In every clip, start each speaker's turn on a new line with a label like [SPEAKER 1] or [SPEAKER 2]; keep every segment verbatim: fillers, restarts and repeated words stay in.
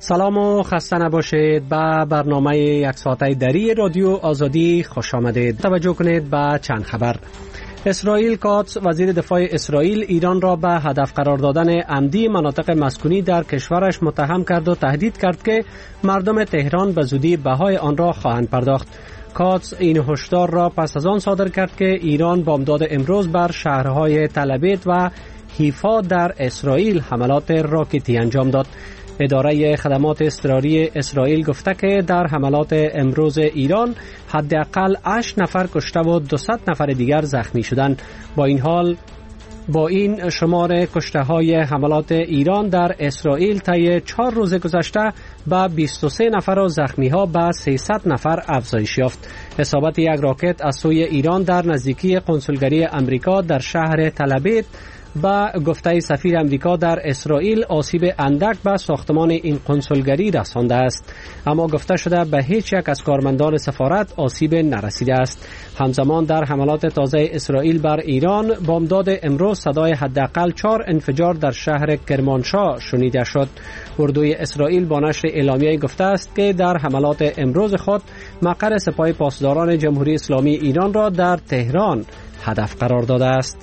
[SPEAKER 1] سلام و خسته نباشید. به برنامه یک ساعته دری رادیو آزادی خوش آمدید. توجه کنید به چند خبر. اسرائیل کاتس وزیر دفاع اسرائیل ایران را به هدف قرار دادن عمدی مناطق مسکونی در کشورش متهم کرد و تهدید کرد که مردم تهران به زودی بهای آن را خواهند پرداخت. کاتس این هشدار را پس از آن صادر کرد که ایران بامداد امروز بر شهرهای تل-ابیب و حیفا در اسرائیل حملات راکتی انجام داد. اداره خدمات اضطراری اسرائیل گفته که در حملات امروز ایران حداقل هشت نفر کشته و دویست نفر دیگر زخمی شدند. با این حال با این شمار کشته های حملات ایران در اسرائیل طی چهار روز گذشته به بیست و سه نفر و زخمی ها به سیصد نفر افزایش یافت. اصابت یک راکت از سوی ایران در نزدیکی کنسولگری امریکا در شهر تل-ابیب با گفته سفیر امریکا در اسرائیل آسیب اندک به ساختمان این کنسولگری رسانده است، اما گفته شده به هیچ یک از کارمندان سفارت آسیب نرسیده است. همزمان در حملات تازه اسرائیل بر ایران بامداد امروز صدای حداقل چهار انفجار در شهر کرمانشاه شنیده شد. اردوی اسرائیل با نشر اعلامیه گفته است که در حملات امروز خود مقر سپاه پاسداران جمهوری اسلامی ایران را در تهران هدف قرار داده است.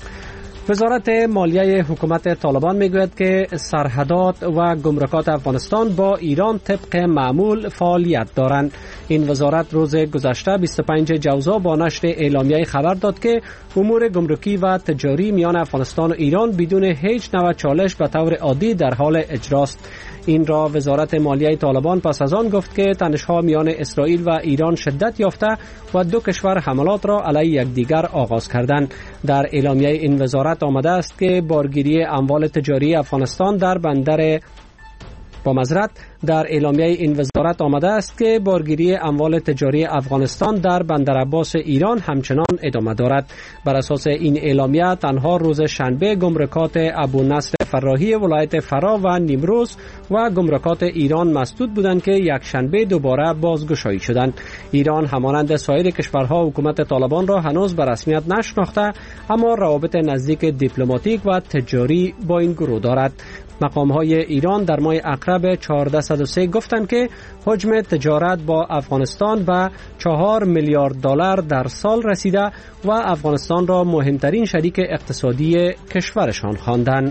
[SPEAKER 1] وزارت مالیه حکومت طالبان میگوید که سرحدات و گمرکات افغانستان با ایران طبق معمول فعالیت دارند. این وزارت روز گذشته بیست و پنجم جوزا با نشر اعلامیه خبر داد که امور گمرکی و تجاری میان افغانستان و ایران بدون هیچ نوع چالش به طور عادی در حال اجراست. این را وزارت مالیه طالبان پس از آن گفت که تنش‌ها میان اسرائیل و ایران شدت یافته و دو کشور حملات را علیه یکدیگر آغاز کردند. در اعلامیه این وزارت آمده است که بارگیری اموال تجاری افغانستان در بندر با معذرت در اعلامیه این وزارت آمده است که بارگیری اموال تجاری افغانستان در بندر عباس ایران همچنان ادامه دارد. بر اساس این اعلامیه تنها روز شنبه گمرکات ابو نصر فراهی ولایت فرا و نیمروز و گمرکات ایران مسدود بودند که یک شنبه دوباره بازگشایی شدند. ایران همانند سایر کشورها حکومت طالبان را هنوز به رسمیت نشناخته، اما روابط نزدیک دیپلماتیک و تجاری با این گروه دارد. مقام‌های ایران در ماه اقرب چهارصد و سه گفتند که حجم تجارت با افغانستان به چهار میلیارد دلار در سال رسیده و افغانستان را مهمترین شریک اقتصادی کشورشان خواندند.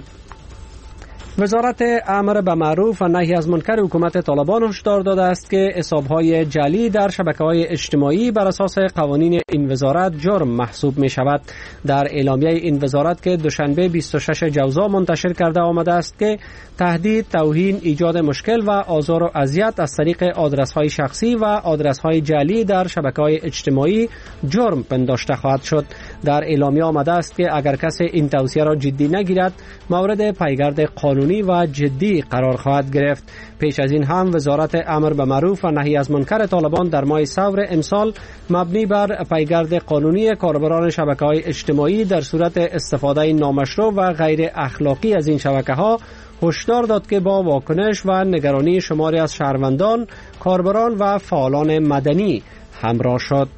[SPEAKER 1] وزارت امر به معروف و نهی از منکر حکومت طالبان هشدار داده است که حساب‌های جعلی در شبکه‌های اجتماعی بر اساس قوانین این وزارت جرم محسوب می شود. در اعلامیه این وزارت که دوشنبه بیست و ششم جوزا منتشر کرده آمده است که تهدید، توهین، ایجاد مشکل و آزار و اذیت از طریق آدرس‌های شخصی و آدرس‌های جعلی در شبکه‌های اجتماعی جرم پنداشته خواهد شد. در اعلامیه آمده است که اگر کسی این توصیه را جدی نگیرد مورد پیگرد قانونی و جدی قرار خواهد گرفت. پیش از این هم وزارت امر به معروف و نهی از منکر طالبان در ماه ثور امسال مبنی بر پیگرد قانونی کاربران شبکه‌های اجتماعی در صورت استفاده نامشروع و غیر اخلاقی از این شبکه‌ها هشدار داد که با واکنش و نگرانی شماری از شهروندان، کاربران و فعالان مدنی همراه شد.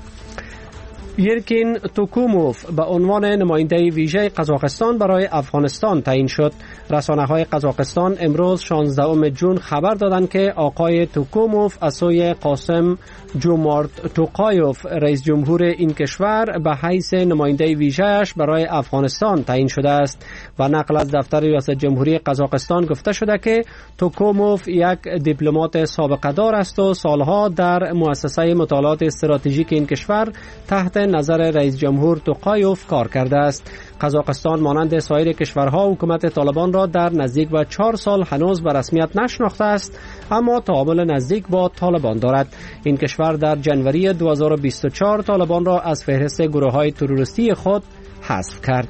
[SPEAKER 1] یرکین توکوموف به عنوان نماینده ویژه قزاقستان برای افغانستان تعیین شد. رسانه‌های قزاقستان امروز شانزدهم جون خبر دادند که آقای توکوموف از سوی قاسم جومارت توقایوف رئیس جمهور این کشور به حیث نماینده ویژه‌اش برای افغانستان تعیین شده است. و نقل از دفتر ریاست جمهوری قزاقستان گفته شده که توکوموف یک دیپلمات سابقه دار است و سالها در مؤسسه مطالعات استراتژیک این کشور تحت نظر رئیس جمهور توقایوف کار کرده است. قزاقستان مانند سایر کشورها حکومت طالبان را در نزدیک به چهار سال هنوز به رسمیت نشناخته است، اما تعامل نزدیک با طالبان دارد. این کشور در جنوری دو هزار و بیست و چهار طالبان را از فهرست گروه‌های تروریستی خود حذف کرد.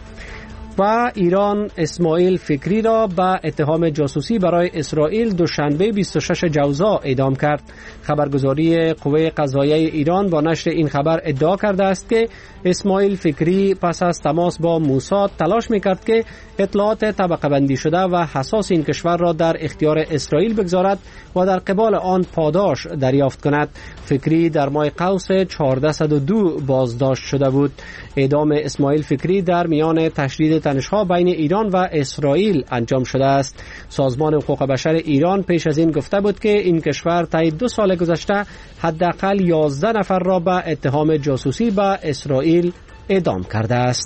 [SPEAKER 1] و ایران اسماعیل فکری را به اتهام جاسوسی برای اسرائیل دوشنبه بیست و ششم جوزا اعدام کرد. خبرگزاری قوه قضاییه ایران با نشر این خبر ادعا کرده است که اسماعیل فکری پس از تماس با موساد تلاش میکرد که اطلاعات طبقه بندی شده و حساس این کشور را در اختیار اسرائیل بگذارد و در قبال آن پاداش دریافت کند. فکری در ماه قوس چهارصد و دو بازداشت شده بود. اعدام اسماعیل فکری در میان تشدید تنش‌ها بین ایران و اسرائیل انجام شده است. سازمان حقوق بشر ایران پیش از این گفته بود که این کشور طی دو سال گذشته حداقل یازده نفر را به اتهام جاسوسی به اسرائیل اعدام کرده است.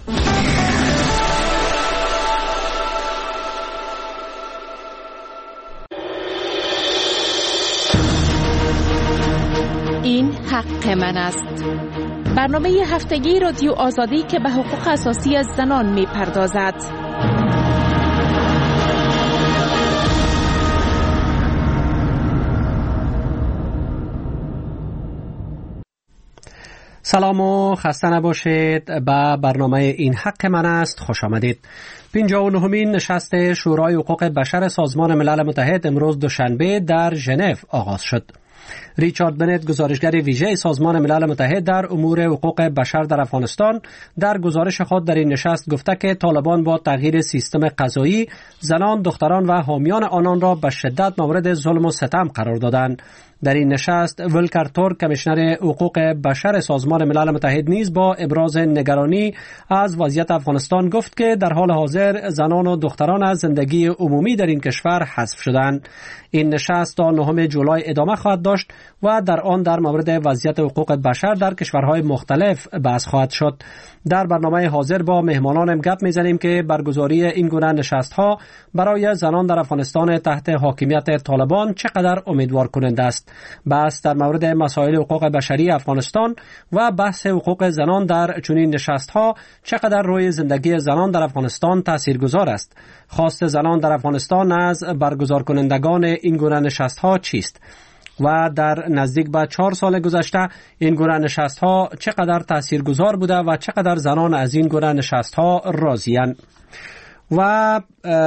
[SPEAKER 2] این حق من است. برنامه هفتگی رادیو آزادی که به حقوق اساسی از زنان می پردازد.
[SPEAKER 1] سلام و خسته نباشید. به برنامه این حق من است خوش آمدید. پنجاه و نهمین نشست شورای حقوق بشر سازمان ملل متحد امروز دوشنبه در ژنو آغاز شد. ریچارد بنت، گزارشگر ویژه سازمان ملل متحد در امور حقوق بشر در افغانستان، در گزارش خود در این نشست گفته که طالبان با تغییر سیستم قضایی زنان، دختران و حامیان آنان را به شدت مورد ظلم و ستم قرار دادند. در این نشست ولکر تورک، کمیشنر حقوق بشر سازمان ملل متحد نیز با ابراز نگرانی از وضعیت افغانستان گفت که در حال حاضر زنان و دختران از زندگی عمومی در این کشور حذف شدند. این نشست تا نهم جولای ادامه خواهد داشت و در آن در مورد وضعیت حقوق بشر در کشورهای مختلف بحث خواهد شد. در برنامه حاضر با مهمانانم گپ میزنیم که برگزاری این گونه نشست‌ها برای زنان در افغانستان تحت حاکمیت طالبان چقدر امیدوار کننده است. بحث در مورد مسائل حقوق بشری افغانستان و بحث حقوق زنان در چنین نشست‌ها چقدر روی زندگی زنان در افغانستان تاثیرگذار است. خواست زنان در افغانستان از برگزار کنندگان این گونه نشست‌ها چیست؟ و در نزدیک به چهار سال گذشته این گونه نشست‌ها چقدر تاثیرگذار بوده و چقدر زنان از این گونه نشست‌ها راضی‌اند و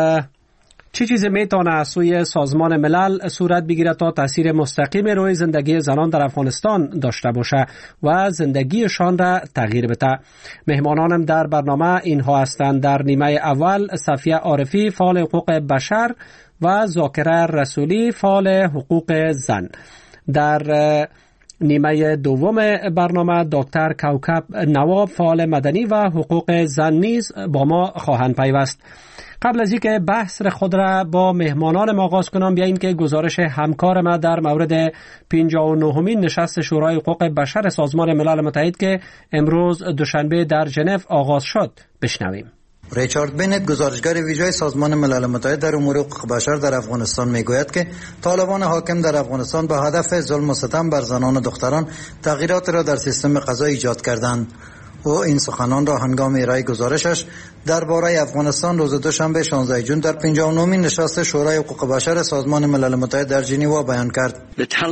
[SPEAKER 1] چه چیزی میتونه از سوی سازمان ملل صورت بگیره تا تاثیر مستقیم روی زندگی زنان در افغانستان داشته باشه و زندگیشان را تغییر بده. مهمانانم در برنامه اینها هستند. در نیمه اول صفیه عارفی، فعال حقوق بشر، و ذاکره رسولی، فعال حقوق زن. در نیمه دوم برنامه دکتر کوکب نواب، فعال مدنی و حقوق زن نیز با ما خواهند پیوست. قبل از اینکه بحث خود را با مهمانان آغاز کنم، بیایید که گزارش همکار ما در مورد پنجاه و نهمین نشست شورای حقوق بشر سازمان ملل متحد که امروز دوشنبه در ژنو آغاز شد بشنویم.
[SPEAKER 3] ریچارد بنت، گزارشگر ویژه سازمان ملل متحد در امور حقوق بشر در افغانستان میگوید که طالبان حاکم در افغانستان به هدف ظلم و ستم بر زنان و دختران تغییرات را در سیستم قضایی ایجاد کردند. او این سخنان را هنگام ارائه گزارشش درباره افغانستان روز دوشنبه شانزده ژوئن در پنجاه و نهمین نشست شورای حقوق بشر سازمان ملل متحد در ژنو بیان کرد.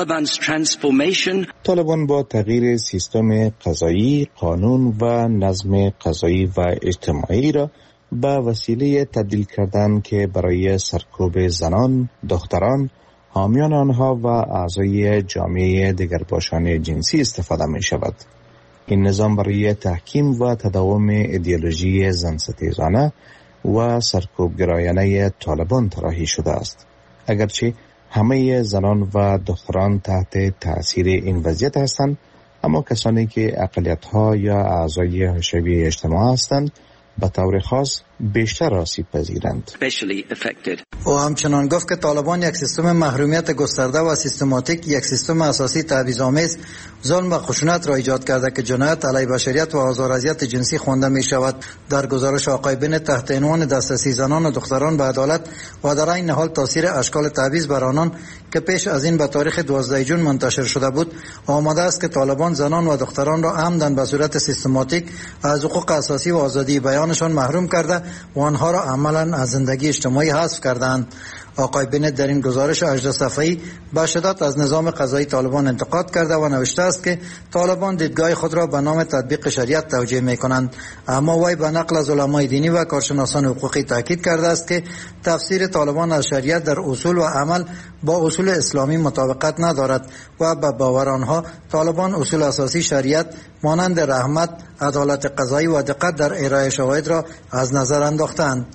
[SPEAKER 4] طالبان با تغییر سیستم قضایی، قانون و نظم قضایی و اجتماعی را به وسیله تبدیل کردن که برای سرکوب زنان، دختران، حامیان آنها و اعضای جامعه دگرباشان جنسی استفاده می شود. این نظام برای تحکیم و تداوم ایدئولوژی زنستیزانه و سرکوبگرایانه طالبان طراحی شده است. اگرچه همه زنان و دختران تحت تأثیر این وضعیت هستند، اما کسانی که اقلیت‌ها یا اعضای حاشیه اجتماع هستند به طور خاص بیشتر آسیب پذیرند.
[SPEAKER 3] او همچنان گفت که طالبان یک سیستم محرومیت گسترده و سیستماتیک، یک سیستم اساسی تبعیض‌آمیز، ظلم و خشونت را ایجاد کرده که جنایت علیه بشریت و آزار و اذیت جنسی خوانده می شود. در گزارش آقای بنت تحت عنوان دسترسی زنان و دختران به عدالت و در این حال تاثیر اشکال تبعیض بر آنان که پیش از این به تاریخ دوازده ژوئن منتشر شده بود، آماده است که طالبان زنان و دختران را عمدن به صورت سیستماتیک از حقوق اساسی و آزادی بیانشان محروم کرده و آنها را عملاً از زندگی اجتماعی حذف کردند. آقای بنت در این گزارش هجده صفحه‌ای به شدت از نظام قضایی طالبان انتقاد کرده و نوشته است که طالبان دیدگاه خود را به نام تطبیق شریعت توجیه می‌کنند، اما وی به نقل از علمای دینی و کارشناسان حقوقی تاکید کرده است که تفسیر طالبان از شریعت در اصول و عمل با اصول اسلامی مطابقت ندارد و به باور آنها طالبان اصول اساسی شریعت مانند رحمت، عدالت قضایی و دقت در ارائه شواهد را از نظر انداختند.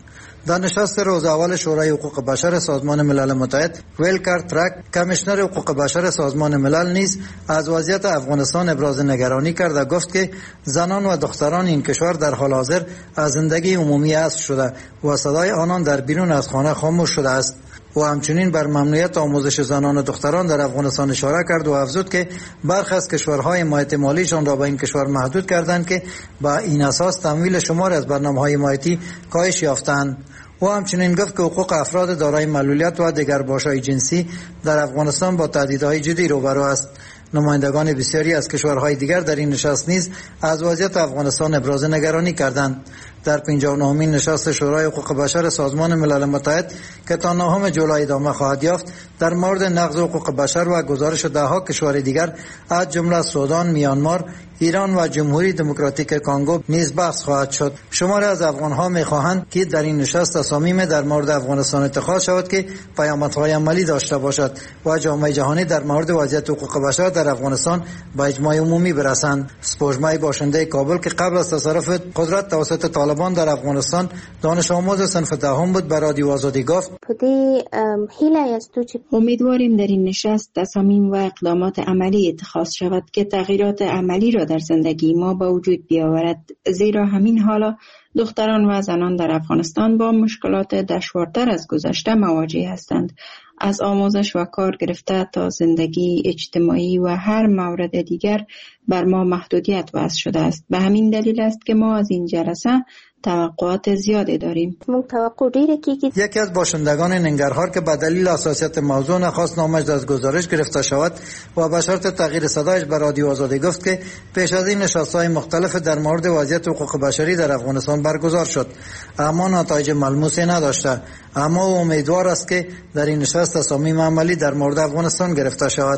[SPEAKER 3] در نشست روز اول شورای حقوق بشر سازمان ملل متحد ولکر ترک کمیشنر حقوق بشر سازمان ملل نیز از وضعیت افغانستان ابراز نگرانی کرد و گفت که زنان و دختران این کشور در حال حاضر از زندگی عمومی حذف شده و صدای آنان در بیرون از خانه خاموش شده است. و همچنین بر ممنوعیت آموزش زنان و دختران در افغانستان اشاره کرد و افزود که برخی از کشورهای حمایت مالیشان را به این کشور محدود کردند که با این اساس تمویل شمار از برنامه‌های حمایتی کاهش یافتند. و همچنین گفت که حقوق افراد دارای معلولیت و دگرباشای جنسی در افغانستان با تهدیدهای جدی روبرو است. نمایندگان بسیاری از کشورهای دیگر در این نشست نیز از وضعیت افغانستان ابراز نگرانی کردند. در پنجاه و نهمین نشست شورای حقوق بشر سازمان ملل متحد که تا نهم جولای ادامه خواهد یافت در مورد نقض حقوق بشر و گزارش دهها کشور دیگر از جمله سودان، میانمار، ایران و جمهوری دموکراتیک کانگو نیز بحث خواهد شد. شماری از افغان‌ها می‌خواهند که در این نشست تصامیم در مورد افغانستان اتخاذ شود که پیامدهای عملی داشته باشد و جامعه جهانی در مورد وضعیت حقوق بشر در افغانستان به اجماع عمومی برسند. سپوږمۍ باشنده کابل که قبل از تصرف قدرت توسط طالبان در افغانستان دانش آموز صنف دهم بود، به رادیو آزادی گفت
[SPEAKER 5] امیدواریم در این نشست تصامیم و اقدامات عملی اتخاذ شود که تغییرات عملی را در زندگی ما به وجود بیاورد، زیرا همین حالا دختران و زنان در افغانستان با مشکلات دشوارتر از گذشته مواجه هستند. از آموزش و کار گرفته تا زندگی اجتماعی و هر مورد دیگر بر ما محدودیت وضع شده است. به همین دلیل است که ما از این جلسه توقعات زیادی داریم.
[SPEAKER 3] یکی از باشندگان ننگرهار که به دلیل حساسیت موضوع نخواست نامش از گزارش گرفته شود و به شرط تغییر صدایش به رادیو آزادی گفت که پیش از این نشست‌های مختلف در مورد وضعیت حقوق بشری در افغانستان برگزار شد، اما نتایج ملموسی نداشته. اما او امیدوار است که در این نشست تصامیم عملی در مورد افغانستان گرفته شود.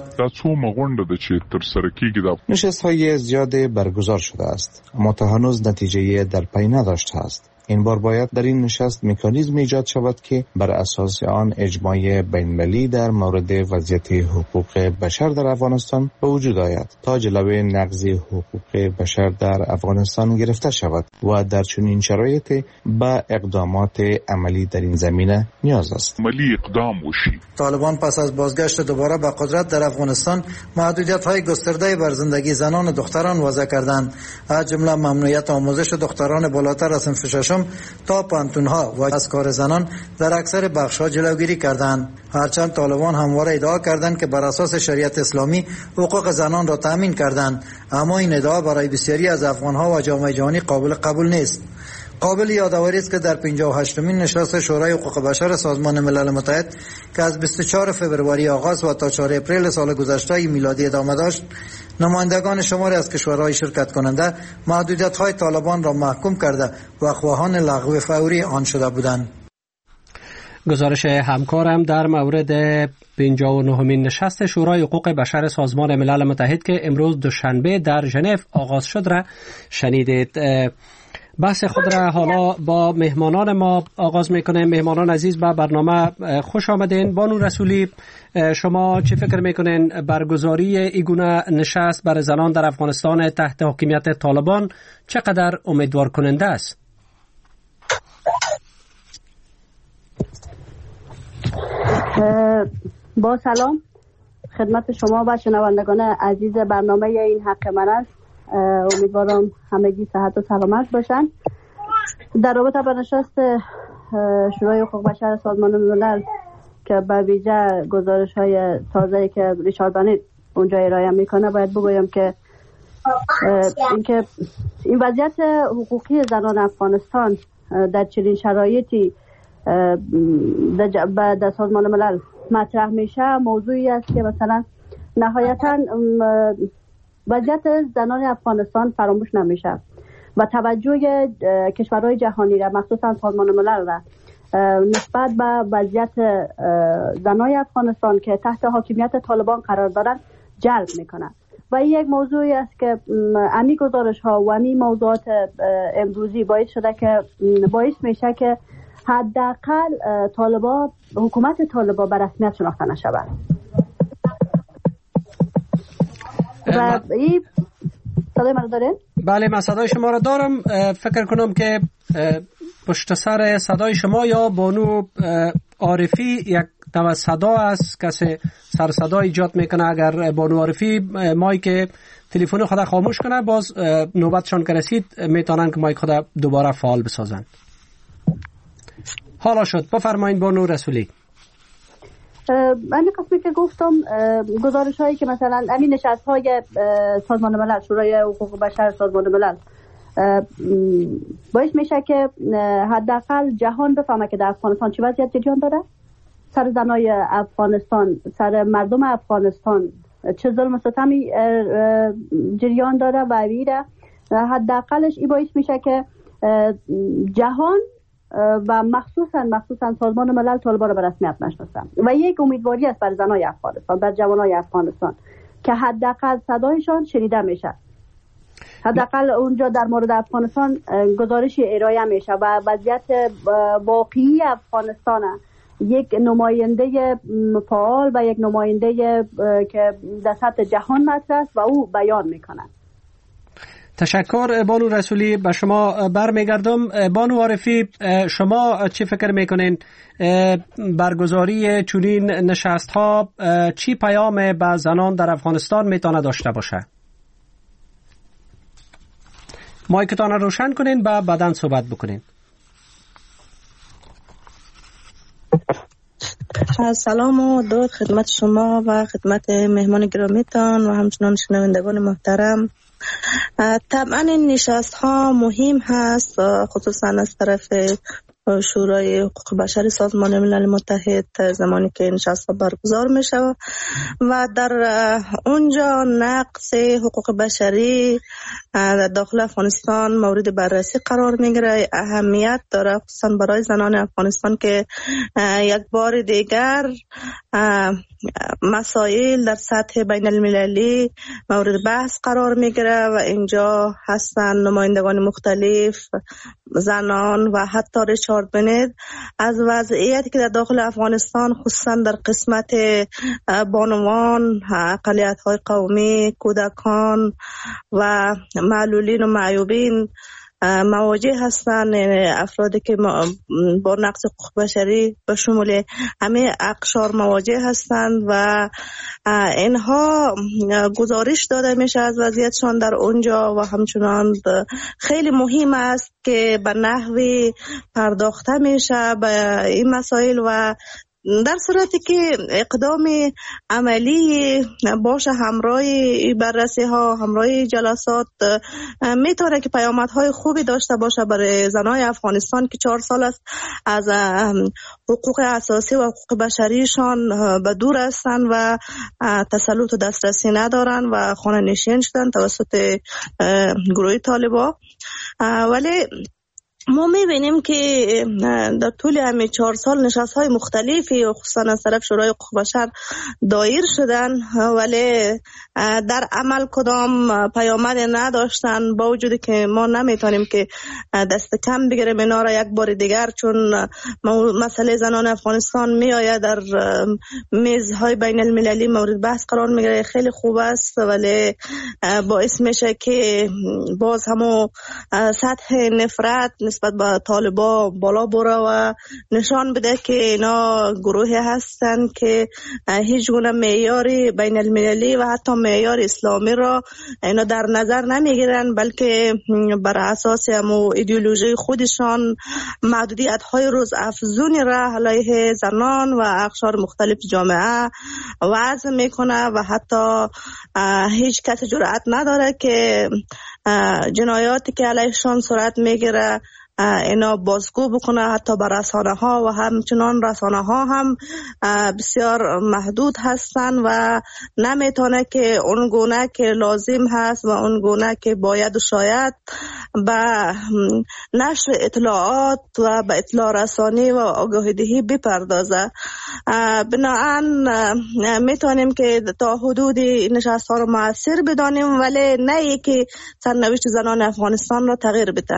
[SPEAKER 4] نشست‌های زیاد برگزار شده است، اما تا هنوز نتیجه در پی نداشته است. این بار باید در این نشست مکانیزم ایجاد شود که بر اساس آن اجماع بین‌المللی در مورد وضعیت حقوق بشر در افغانستان به وجود آید تا جلوی نقض حقوق بشر در افغانستان گرفته شود و در چنین شرایطی به اقدامات عملی در این زمینه نیاز است.
[SPEAKER 6] عملی اقدام وشي.
[SPEAKER 3] طالبان پس از بازگشت دوباره به قدرت در افغانستان محدودیت‌های گسترده بر زندگی زنان و دختران وضع کردند، از جمله ممنوعیت آموزش دختران بالاتر از صنف ششم تا پانتونها و از کار زنان در اکثر بخش‌ها جلوگیری کردند. هرچند طالبان همواره ادعا کردند که بر اساس شریعت اسلامی حقوق زنان را تامین کردند، اما این ادعا برای بسیاری از افغان‌ها و جامعه جهانی قابل قبول نیست. قابل یادآوری است که در پنجاه و هشتمین نشست شورای حقوق بشر سازمان ملل متحد که از بیست و چهارم فوریه آغاز و تا چهارم اپریل سال گذشته میلادی ادامه داشت، نمایندگان شماری از کشورهای شرکت کننده محدودیت‌های طالبان را محکوم کرده و خواهان لغو فوری آن شده بودند.
[SPEAKER 1] گزارش همکارم در مورد پنجاه و نهمین نشست شورای حقوق بشر سازمان ملل متحد که امروز دوشنبه در ژنو آغاز شد را شنیدید. بحث خود را حالا با مهمانان ما آغاز میکنیم. مهمانان عزیز به برنامه خوش آمدین. بانو رسولی، شما چه فکر میکنین برگزاری ایگونه نشست برای زنان در افغانستان تحت حاکمیت طالبان چقدر امیدوار کننده است؟
[SPEAKER 7] با سلام خدمت شما و شنوندگان عزیز برنامه این حق من است. امیدوارم همگی صحت و سلامت باشن. در رابطه با نشست شورای حقوق بشر سازمان ملل که به ویژه گزارش های تازه‌ای که ریچارد بنت اونجا ارائه میکنه، باید بگویم که اینکه این وضعیت حقوقی زنان افغانستان در چنین شرایطی در سازمان ملل مطرح میشه موضوعی است که مثلا نهایتاً وضعیت زنان افغانستان فراموش نمیشه و توجه کشورهای جهانی را مخصوصا سازمان ملل را نسبت به وضعیت زنان افغانستان که تحت حاکمیت طالبان قرار دارند جلب میکنه و این یک موضوعی است که امی گزارش ها و امی موضوعات امروزی باعث شده که باعث میشه که حداقل طالبان حکومت طالبان به رسمیت شناخته نشود. و این صدای من دارین؟
[SPEAKER 1] بله، من صدای شما را دارم. فکر کنم که پشت سر صدای شما یا بانو عارفی یک نوع صدا است، کسی سر صدا ایجاد میکنه. اگر بانو عارفی مایک تلفن خود خاموش کنه باز نوبتشان که رسید میتونن که مایک خود دوباره فعال بسازن. حالا شد، بفرمایید بانو رسولی.
[SPEAKER 7] من قسمی که گفتم گزارش هایی که مثلا همین نشست های سازمان ملل، شورای حقوق بشر سازمان ملل باعث میشه که حداقل جهان بفهمه که در افغانستان چه وضعیت جریان داره، سر زنای افغانستان، سر مردم افغانستان چه ظلم و ستمی جریان داره و ویره. حداقلش این باعث میشه که جهان و مخصوصا مخصوصا سازمان ملل طالبان را به رسمیت نشناسن و یک امیدواری است بر زنای افغانستان، بر جوانای افغانستان که حداقل صدایشان شنیده میشه. حداقل اونجا در مورد افغانستان گزارشی ارائه میشه و وضعیت واقعی افغانستان یک نماینده فعال و یک نماینده که در سطح جهان مطرح است و او بیان میکنه.
[SPEAKER 1] تشکر بانو رسولی. به شما برمیگردم. بانو عارفی، شما چی فکر میکنین برگزاری چنین نشست ها چی پیام به زنان در افغانستان میتونه داشته باشه؟ مایکتان رو روشن کنین و بعداً صحبت بکنین.
[SPEAKER 6] سلام و درود خدمت شما و خدمت مهمان گرامیتان و همچنان شنوندگان محترم. طبعا این نشست ها مهم هست، خصوصا از طرف شورای حقوق بشر سازمان ملل متحد زمانی که نشست ها برگزار میشه و در اونجا نقض حقوق بشری در داخل افغانستان مورد بررسی قرار میگیره. اهمیت داره خصوصا برای زنان افغانستان که یک بار دیگر مسائل در سطح بین المللی مورد بحث قرار میگیره و اینجا هستن نمایندگان مختلف، زنان و حتی ریچارد بنید از وضعیتی که در داخل افغانستان خصوصا در قسمت بانوان، اقلیت‌های قومی، کودکان و معلولین و معیوبین مواجه هستند، افرادی که با نقض حقوق بشری به شمول همه اقشار مواجه هستند و اینها گزارش داده میشه از وضعیتشان در اونجا و همچنان خیلی مهم است که به نحوی پرداخته میشه به این مسائل و در صورتی که اقدام عملی باشه همراه بررسی ها، همراه جلسات، میتونه که پیامدهای خوبی داشته باشه برای زنای افغانستان که چهار سال است از حقوق اساسی و حقوق بشریشان به دور هستن و تسلط و دسترسی ندارن و خانه نشین شدن توسط گروه طالبان. ولی ما میبینیم که در طول همین چهار سال نشست های مختلفی خصوصا از طرف شورای حقوق بشر دایر شدن ولی در عمل کدام پیامد نداشتن، با وجودی که ما نمیتونیم که دست کم بگیریم اینا را یک بار دیگر، چون مسئله زنان افغانستان میآید در میزهای بین المللی مورد بحث قرار میگیره. خیلی خوب است ولی باعث میشه که باز همو سطح نفرت نسبت به طالبا بالا بره و نشان بده که اینا گروهی هستن که هیچ گونه معیار بین المللی و حتی معیار اسلامی را اینا در نظر نمیگیرن، بلکه بر اساس همو ایدئولوژی خودشان محدودیت های روز افزونی را علیه زنان و اقشار مختلف جامعه وضع میکنه و حتی هیچ کس جرأت نداره که جنایاتی که علیهشان صورت میگیره اینا بازگو بکنه. حتی بر رسانه ها و همچنان رسانه ها هم بسیار محدود هستن و نمیتونه که اون گونه که لازم هست و اون گونه که باید و شاید به نشر اطلاعات و به اطلاع رسانی و آگاهی دهی بپردازه. بنابراین میتونیم که تا حدود نشست ها رو مؤثر بدانیم ولی نه ای که سرنوشت زنان افغانستان را تغییر بده.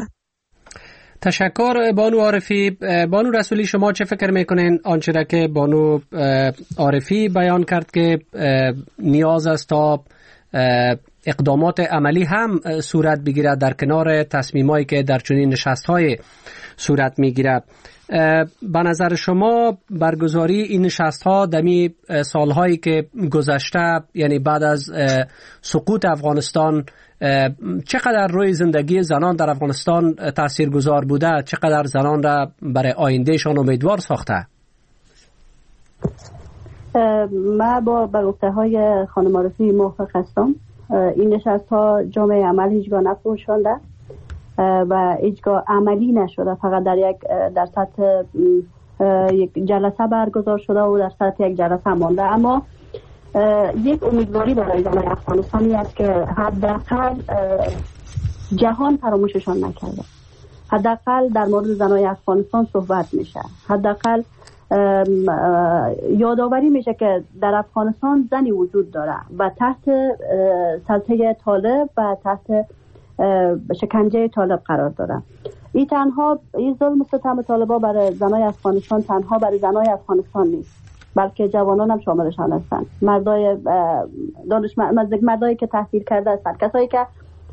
[SPEAKER 1] تشکر بانو عارفی. بانو رسولی، شما چه فکر میکنین آنچه را که بانو عارفی بیان کرد که نیاز است تا اقدامات عملی هم صورت بگیرد در کنار تصمیمایی که در چنین نشست‌های صورت میگیرد. به نظر شما برگزاری این نشست‌ها در می سالهایی که گذشته، یعنی بعد از سقوط افغانستان، چقدر روی زندگی زنان در افغانستان تاثیرگذار بوده؟ چقدر زنان را برای آیندهشان امیدوار ساخته؟
[SPEAKER 7] من با گفته‌های خانم عارفی موافق هستم. این نشست‌ها جامعه عمل هیچگاه نفروشانده و هیچگاه عملی نشده، فقط در یک در سطح یک جلسه برگزار شده و در سطح یک جلسه مانده. اما یک امیدواری برای زنان افغانستانی است که حداقل جهان فراموششان نکرده، حداقل در مورد زنان افغانستان صحبت میشه، حداقل یادآوری میشه که در افغانستان زنی وجود داره و تحت سلطه طالب و تحت شکنجه طالب قرار داره. این تنها این ظلم و ستم طالبا برای زنای افغانستان تنها برای زنای افغانستان نیست، بلکه جوانان هم شاملشان هستند، مردای دانشمند، مردایی که تحصیل کرده هستند، کسایی که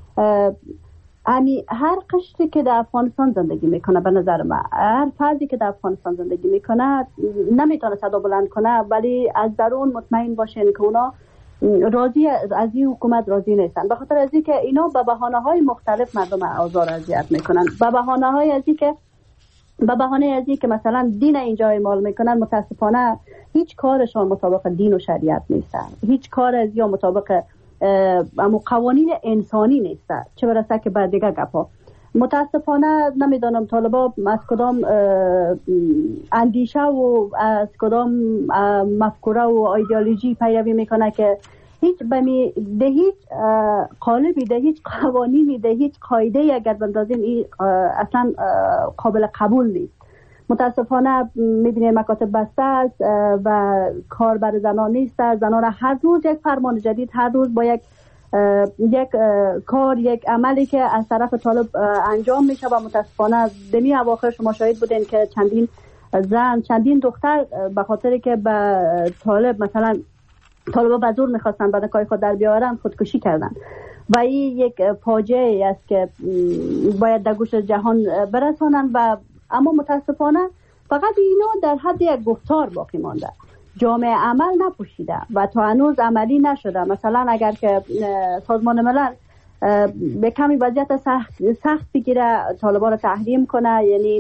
[SPEAKER 7] یعنی هر قشری که در افغانستان زندگی میکنه، به نظر من هر فردی که در افغانستان زندگی میکنه نمیتونه صدا بلند کنه، ولی از درون مطمئن باشین که اونا راضی از این حکومت راضی نیستن، به خاطر از اینکه اینا به بهانه‌های مختلف مردم آزار اذیت میکنن، به بهانه‌های از اینکه به بهانه از اینکه مثلا دین اینجا اعمال میکنن. متاسفانه هیچ کارشان مطابق دین و شریعت نیست، هیچ کار از یا مطابق اما قوانین انسانی نیست، چه برسه که بعد دیگه گپا. متاسفانه نمیدانم طالبا از کدام اندیشه و از کدام مفکوره و ایدئولوژی پیروی میکنه که هیچ بمی ده هیچ قالبی، ده هیچ قوانینی، ده هیچ قاعده اگر بندازیم این اصلا قابل قبول نیست. متاسفانه میبینیم مکاتب بسته است و کار برای زنان نیست. زنان هر روز یک فرمان جدید، هر روز با یک یک کار، یک عملی که از طرف طالب انجام میشه و متاسفانه دمی اواخر شما شاهد بودین که چندین زن، چندین دختر به خاطر که به طالب مثلا طالبا به زور میخواستن بعد کاری خود در بیارن خودکشی کردن و این یک فاجعه است که باید در گوش جهان برسانن. و اما متاسفانه فقط اینا در حد یک گفتار باقی مانده، جامعه عمل نپوشیده و تا هنوز عملی نشده. مثلا اگر که سازمان ملل به کمی وضعیت سخت سخت بگیره، طالبان رو تحریم کنه، یعنی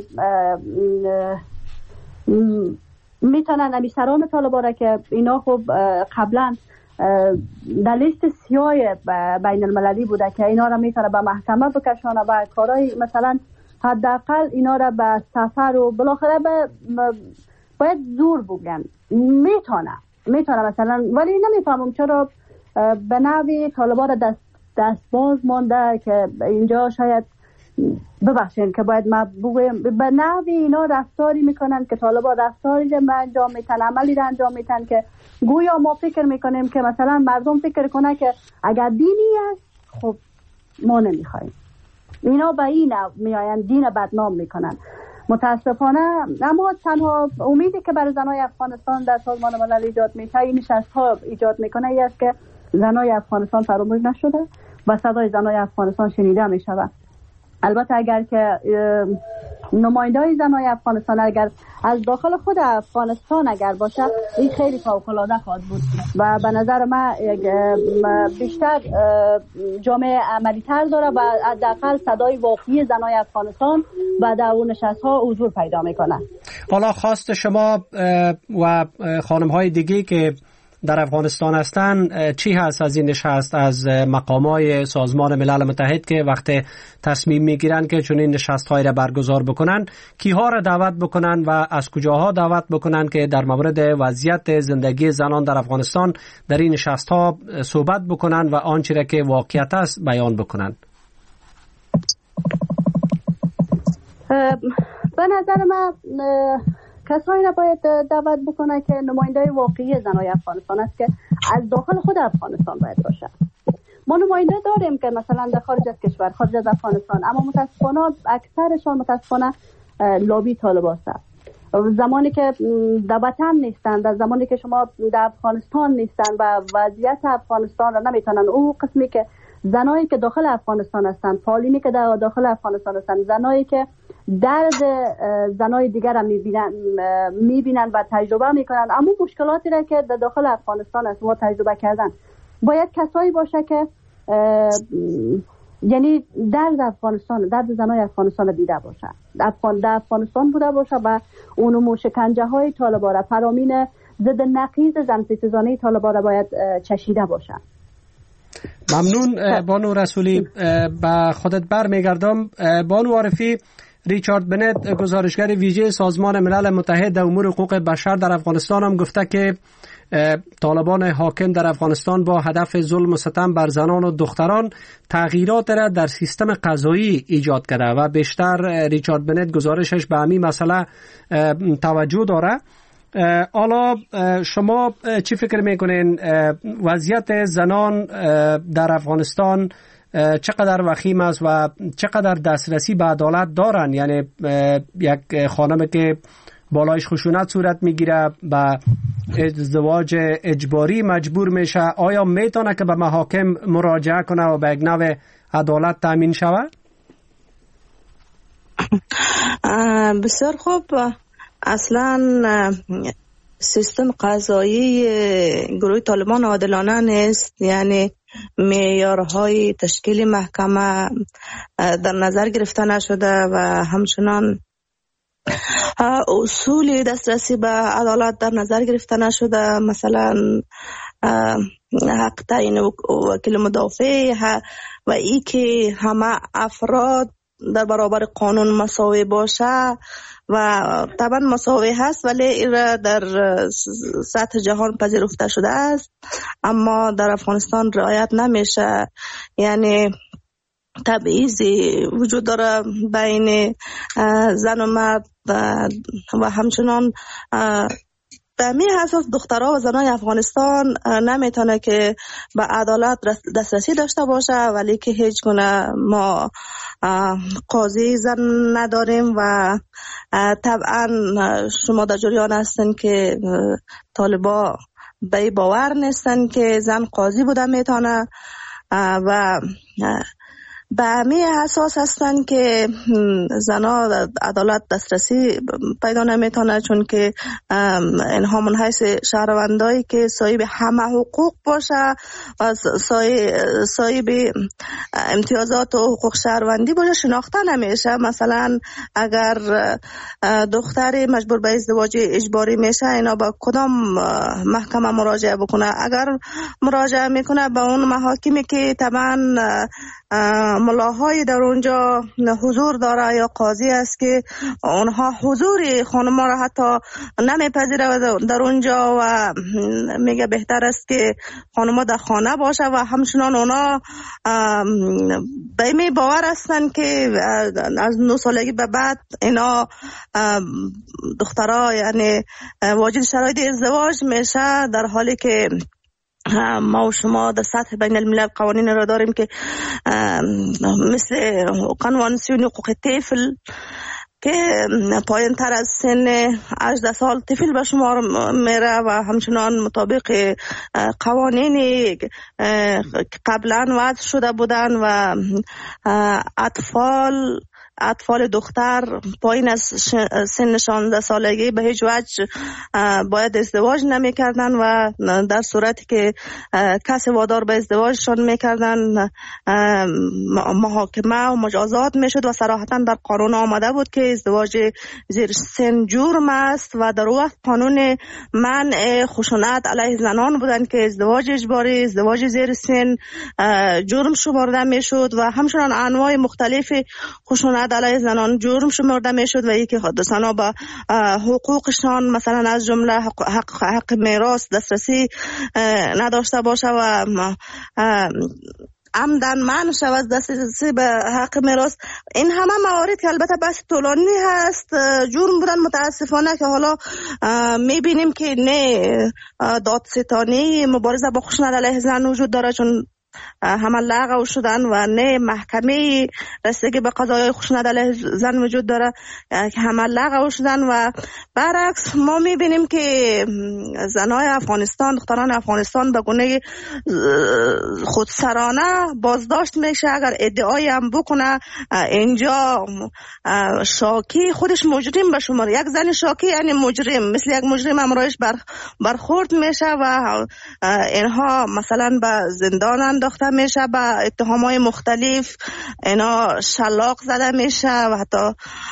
[SPEAKER 7] میتونن امیسران طالبان که اینا خب قبلا در لیست سیاه بین المللی بوده که اینا رو میتونه به محکمه بکشانه و کارهای مثلا حداقل اینا رو به سفر و بالاخره به باید زور بگن، میتونه میتونه مثلا، ولی نمیفهمم چرا به نوی طالبان رو دست دست باز مانده که اینجا شاید ببخشین که باید ما بگویم به نوی اینا رفتاری میکنن که طالبان رفتاری رو انجام میتن، عملی رو انجام میتن که گویا ما فکر میکنیم که مثلا مردم فکر کنه که اگر دینی است خب ما نمیخوایم. اینا به این میاین دین بدنام میکنن متاسفانه. اما تنها امیدی که برای زنای افغانستان در سازمان ملل ایجاد میشه، این نشست‌ها ایجاد میکنه، این است که زنای افغانستان فراموش نشده و صدای زنای افغانستان شنیده میشود. البته اگر که نماینده‌های زنای افغانستان اگر از داخل خود افغانستان اگر باشه، این خیلی فوق‌العاده خواهد بود و به نظر من بیشتر جامعه عملی‌تر داره و حداقل صدای واقعی زنای افغانستان و در اون نشست‌ها حضور پیدا میکنه.
[SPEAKER 1] حالا خواست شما و خانم‌های دیگه که در افغانستان هستن چی هست از این نشست، از مقامات سازمان ملل متحد که وقت تصمیم میگیرن که چون این نشست های را برگزار بکنن، کیها را دعوت بکنن و از کجاها دعوت بکنن که در مورد وضعیت زندگی زنان در افغانستان در این نشست ها صحبت بکنن و آنچه را که واقعیت است بیان بکنن؟
[SPEAKER 7] به نظر من کسایی را باید دعوت بکنه که نماینده واقعی زنای افغانستان است که از داخل خود افغانستان باید باشه. ما نماینده داریم که مثلا در خارج از کشور، خارج از افغانستان، اما متاسفانه اکثرشان متاسفانه لابی طالب است زمانی که در وطن نیستن، در زمانی که شما در افغانستان نیستن و وضعیت افغانستان را نمیتونن، او قسمی که زنایی که داخل افغانستان هستن، فعالینی که در داخل افغانستان هستن، زنایی که درد زنای دیگر را میبینن میبینن و تجربه میکنن، اما مشکلاتی را که در داخل افغانستان است و تجربه کردن، باید کسایی باشه که یعنی درد افغانستان، درد زنای افغانستان دیده باشه، افغان در افغانستان بوده باشه و اونو شکنجه های طالبان را، فرامین ضد نقیض زن ستیزانه طالبان را باید چشیده باشه.
[SPEAKER 1] ممنون بانو رسولی. به خودت بر میگردم. بانو عارفی، ریچارد بنت، گزارشگر ویژه سازمان ملل متحد در امور حقوق بشر در افغانستان، هم گفته که طالبان حاکم در افغانستان با هدف ظلم و ستم بر زنان و دختران تغییرات را در سیستم قضایی ایجاد کرده و بیشتر ریچارد بنت گزارشش به همین مسئله توجه داره. حالا شما چی فکر میکنین وضعیت زنان در افغانستان چقدر وخیم است و چقدر دسترسی به عدالت دارن؟ یعنی یک خانم که بالایش خشونت صورت میگیره به ازدواج اجباری مجبور میشه، آیا میتونه که به محاکم مراجعه کنه و به یک نوع عدالت تامین شود؟
[SPEAKER 6] بسیار خوب. اصلا سیستم قضایی گروه طالبان عادلانه نیست، یعنی معیارهای تشکیل محکمه در نظر گرفته نشده و همچنان اصول دسترسی به عدالت در نظر گرفته نشده. مثلا حق تعیین وکیل مدافع و ای که همه افراد در برابر قانون مساوی باشه و طبعا مساوی هست، ولی این در سطح جهان پذیرفته شده است، اما در افغانستان رعایت نمیشه. یعنی تبعیضی وجود داره بین زن و مرد و همچنان به همین اساس دخترها و زنای افغانستان نمیتونه که به عدالت دسترسی داشته باشه، ولی که هیچ گونه ما قاضی زن نداریم و طبعا شما در جریان هستن که طالبا به باور نیستن که زن قاضی بوده میتونه و به همین اساس هستن که زنها عدالت دسترسی پیدا نمیتونه، چون که اینها من حیث شهروندایی که صاحب همه حقوق باشه و صاحب امتیازات و حقوق شهروندی باشه شناخته نمیشه. مثلا اگر دختری مجبور به ازدواج اجباری میشه، اینا با کدام محکمه مراجعه بکنه؟ اگر مراجعه میکنه به اون محاکمی که طبعا ملاهای در اونجا حضور داره یا قاضی است که اونها حضور خانم‌ها را حتی نمیپذیره در اونجا و میگه بهتر است که خانم‌ها در خانه باشه و همچنان اونا به این باور هستن که از نه سالگی به بعد اینا دخترها یعنی واجد شرایط ازدواج میشه، در حالی که ما و شما در سطح بین الملل قوانین را داریم که مثل کنوانسیون حقوق طفل که پایین تر از سن هجده سال طفل به شمار میره و همچنان مطابق قوانینی قبلا وضع شده بودن و اطفال اطفال دختر پایین از سن شانزده سالگی به هیچ وجه باید ازدواج نمی کردن و در صورتی که کسی وادار به ازدواجشان می کردن محاکمه و مجازات می شد و صراحتا در قانون آمده بود که ازدواج زیر سن جرم است و در وقت قانون منع خشونت علیه زنان بودن که ازدواج اجباری، ازدواج زیر سن جرم شمرده می شد و همچنان انواع مختلف خشونت علیه زنان جرم شمرده می شد و یکی حادثانا به حقوقشان مثلا از جمله حق, حق, حق میراث دسترسی نداشته باشه و عمدن منع شود دسترسی به حق میراث. این همه موارد که البته بحث طولانی هست جرم بودن متاسفانه که حالا میبینیم که نه دادستانی مبارزه با خشونت علیه زن وجود داره، چون همه لغو شدن و نه محکمه رسیدگی به قضایای خشونت علیه زن وجود داره که همه لغو شدن. و برعکس ما میبینیم که زنای افغانستان، دختران افغانستان به گونه خودسرانه بازداشت میشه. اگر ادعایی هم بکنه اینجا شاکی خودش مجرم به شمار، یک زن شاکی یعنی مجرم، مثل یک مجرم امرایش بر برخورد میشه و اینها مثلا به زندان انداخته میشه، به اتهامات مختلف اینا شلاق زده میشه و حتی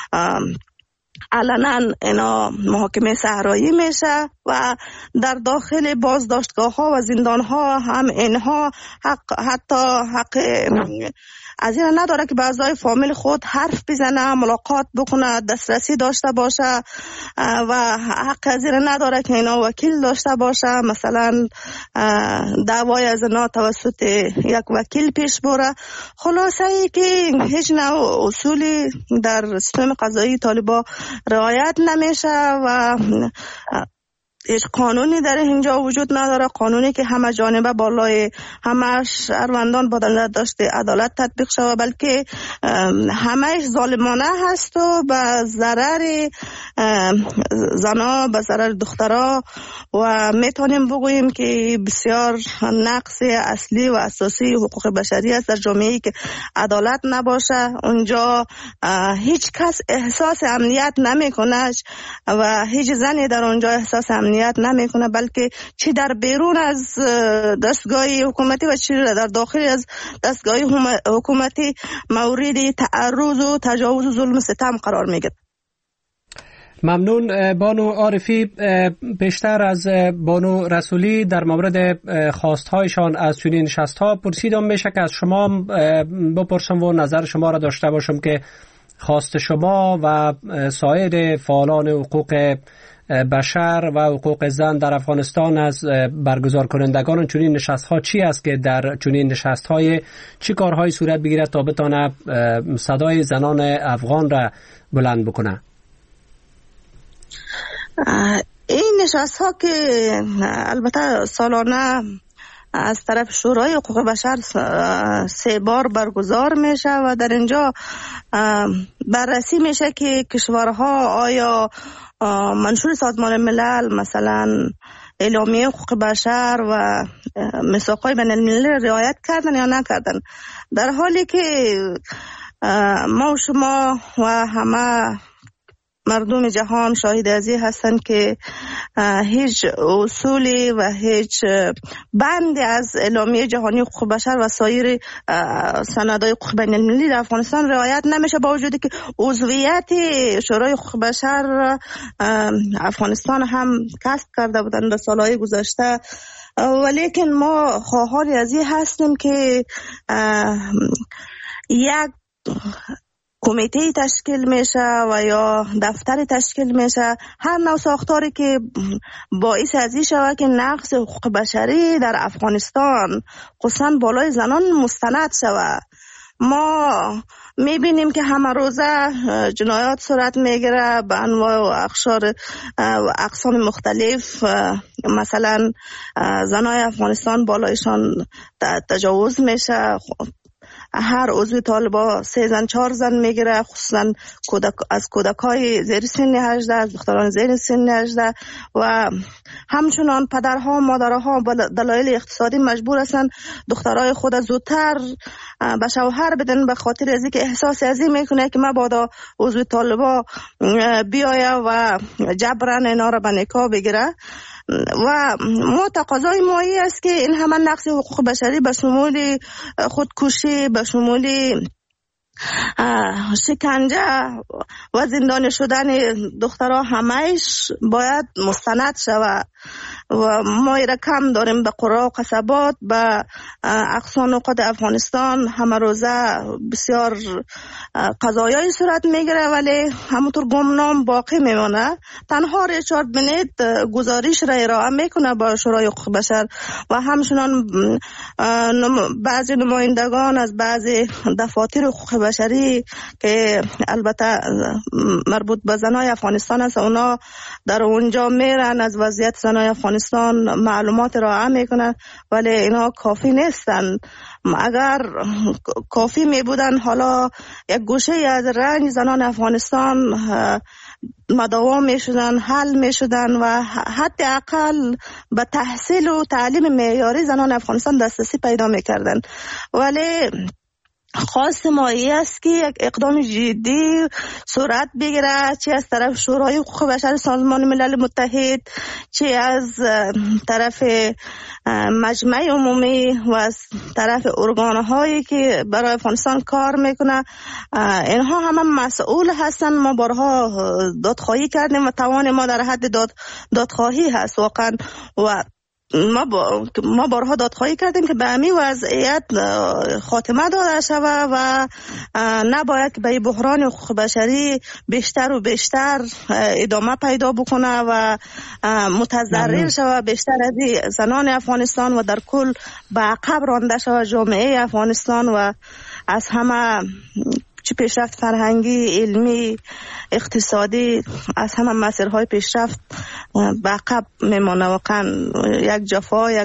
[SPEAKER 6] علنا اینا محاکمه صحرایی میشه و در داخل بازداشتگاه ها و زندان ها هم اینها حق حتی حق از این نداره که به اعضای فامیل خود حرف بزنه، ملاقات بکنه، دسترسی داشته باشه و حق از این نداره که اینا وکیل داشته باشه، مثلا دعوای از اینا توسط یک وکیل پیش بره. خلاصه ای که هیچ نوع اصولی در سیستم قضایی طالبان رعایت نمیشه و هیچ قانونی در اینجا وجود نداره، قانونی که همه جانبه بالای همه شهروندان باید داشته عدالت تطبیق شود، بلکه همهش ظالمانه هست و به ضرر زنا، به ضرر دخترها و میتونیم بگوییم که بسیار نقص اصلی و اساسی حقوق بشری است در جامعه‌ای که عدالت نباشه. اونجا هیچ کس احساس امنیت نمیکنه و هیچ زنی در اونجا احساس امنیت نمیکنه، بلکه چی در بیرون از دستگاه حکومتی و چی در داخل از دستگاه حکومتی مورد تعرض و تجاوز و ظلم و ستم قرار میگیره.
[SPEAKER 1] ممنون بانو عارفی. بیشتر از بانو رسولی در مورد خواستهایشان از چنین نشست‌ها پرسیدم، میشه که از شما بپرسم و نظر شما را داشته باشم که خواست شما و سایر فعالان حقوق بشر و حقوق زن در افغانستان از برگزار کنندگان چنین نشست‌ها چی است که در چنین نشست‌های چی کارهایی صورت بگیرد تا بتونه صدای زنان افغان را بلند بکنه؟
[SPEAKER 6] این نشست‌ها که البته سالانه از طرف شورای حقوق بشر سه بار برگزار میشه و در اینجا بررسی میشه که کشورها آیا منشور سازمان ملل مثلا اعلامیه حقوق بشر و میثاق‌های بین المللی رعایت کردن یا نکردن، در حالی که ما و شما و همه مردم جهان شاهد از این هستند که هیچ اصولی و هیچ بند از اعلامیه جهانی حقوق بشر و سایر سندهای حقوق بین المللی در افغانستان رعایت نمیشه، با وجودی که عضویت شورای حقوق بشر افغانستان هم کسب کرده بودند در سالهای گذشته. ولیکن ما خواهان از این هستیم که یک کمیته تشکیل میشه و یا دفتر تشکیل میشه، هر نوع ساختاری که باعث از این شود که نقض حقوق بشری در افغانستان خصوصا بالای زنان مستند شود. ما میبینیم که همه روزه جنایات صورت میگیره به انواع و اقشار و اقسام مختلف، مثلا زنای افغانستان بالایشان تجاوز میشه، هر عضو طالبا سه زن چهار زن میگیره، خصوصا کودک از کودکای زیر سن هجده، از دختران زیر سن هجده و همچنان پدرها مادرها با دلایل اقتصادی مجبور هستن دخترای خود زودتر به شوهر بدن به خاطر از اینکه احساس از این میکنه که مبادا عضو طالبا بیایه و جبران اینا را به نکاح بگیره. و ما تقاضای مایی است که این همه نقض حقوق بشری به شمول خودکشی، به شمول شکنجه و زندانی شدن دخترها همهش باید مستند شود و ما ایره کم داریم به قرا و قصبات به اقصا نقاط افغانستان همه روزه بسیار قضایای صورت میگیره ولی همونطور گمنام باقی میمونه. تنها ریچارد بنیت گزارش را ارائه میکنه با شورای حقوق بشر و همچنان بعضی نمایندگان از بعضی دفاتر حقوق بشری که البته مربوط به زنای افغانستان است، اونا در اونجا میرن از وضعیت زنان افغانستان معلومات ارائه میکنه، ولی اینا کافی نیستن. اگر کافی می بودن حالا یک گوشه از رنج زنان افغانستان مداوم می شدن، حل می شدن و حتی اقل به تحصیل و تعلیم معیاری زنان افغانستان دسترسی پیدا می کردن. ولی خواست ما ای است که یک اقدام جدی صورت بگیره، چه از طرف شورای حقوق بشر سازمان ملل متحد، چه از طرف مجمع عمومی و از طرف ارگان‌هایی که برای افغانستان کار میکنه. اینها همه مسئول هستن. ما بارها دادخواهی کردیم و توان ما در حد داد دادخواهی هست واقعا، و ما با ما بارها دادخواهی کردیم که به همین وضعیت خاتمه داده شود و نباید که به بحران حقوق بشری بیشتر و بیشتر ادامه پیدا بکنه و متضرر شود بیشتر از زنان افغانستان و در کل به عقب رانده شود جامعه افغانستان و از همه چه پیشرفت فرهنگی، علمی، اقتصادی، از همه مسیرهای پیشرفت به عقب میمانه. واقعا یک جفا، یک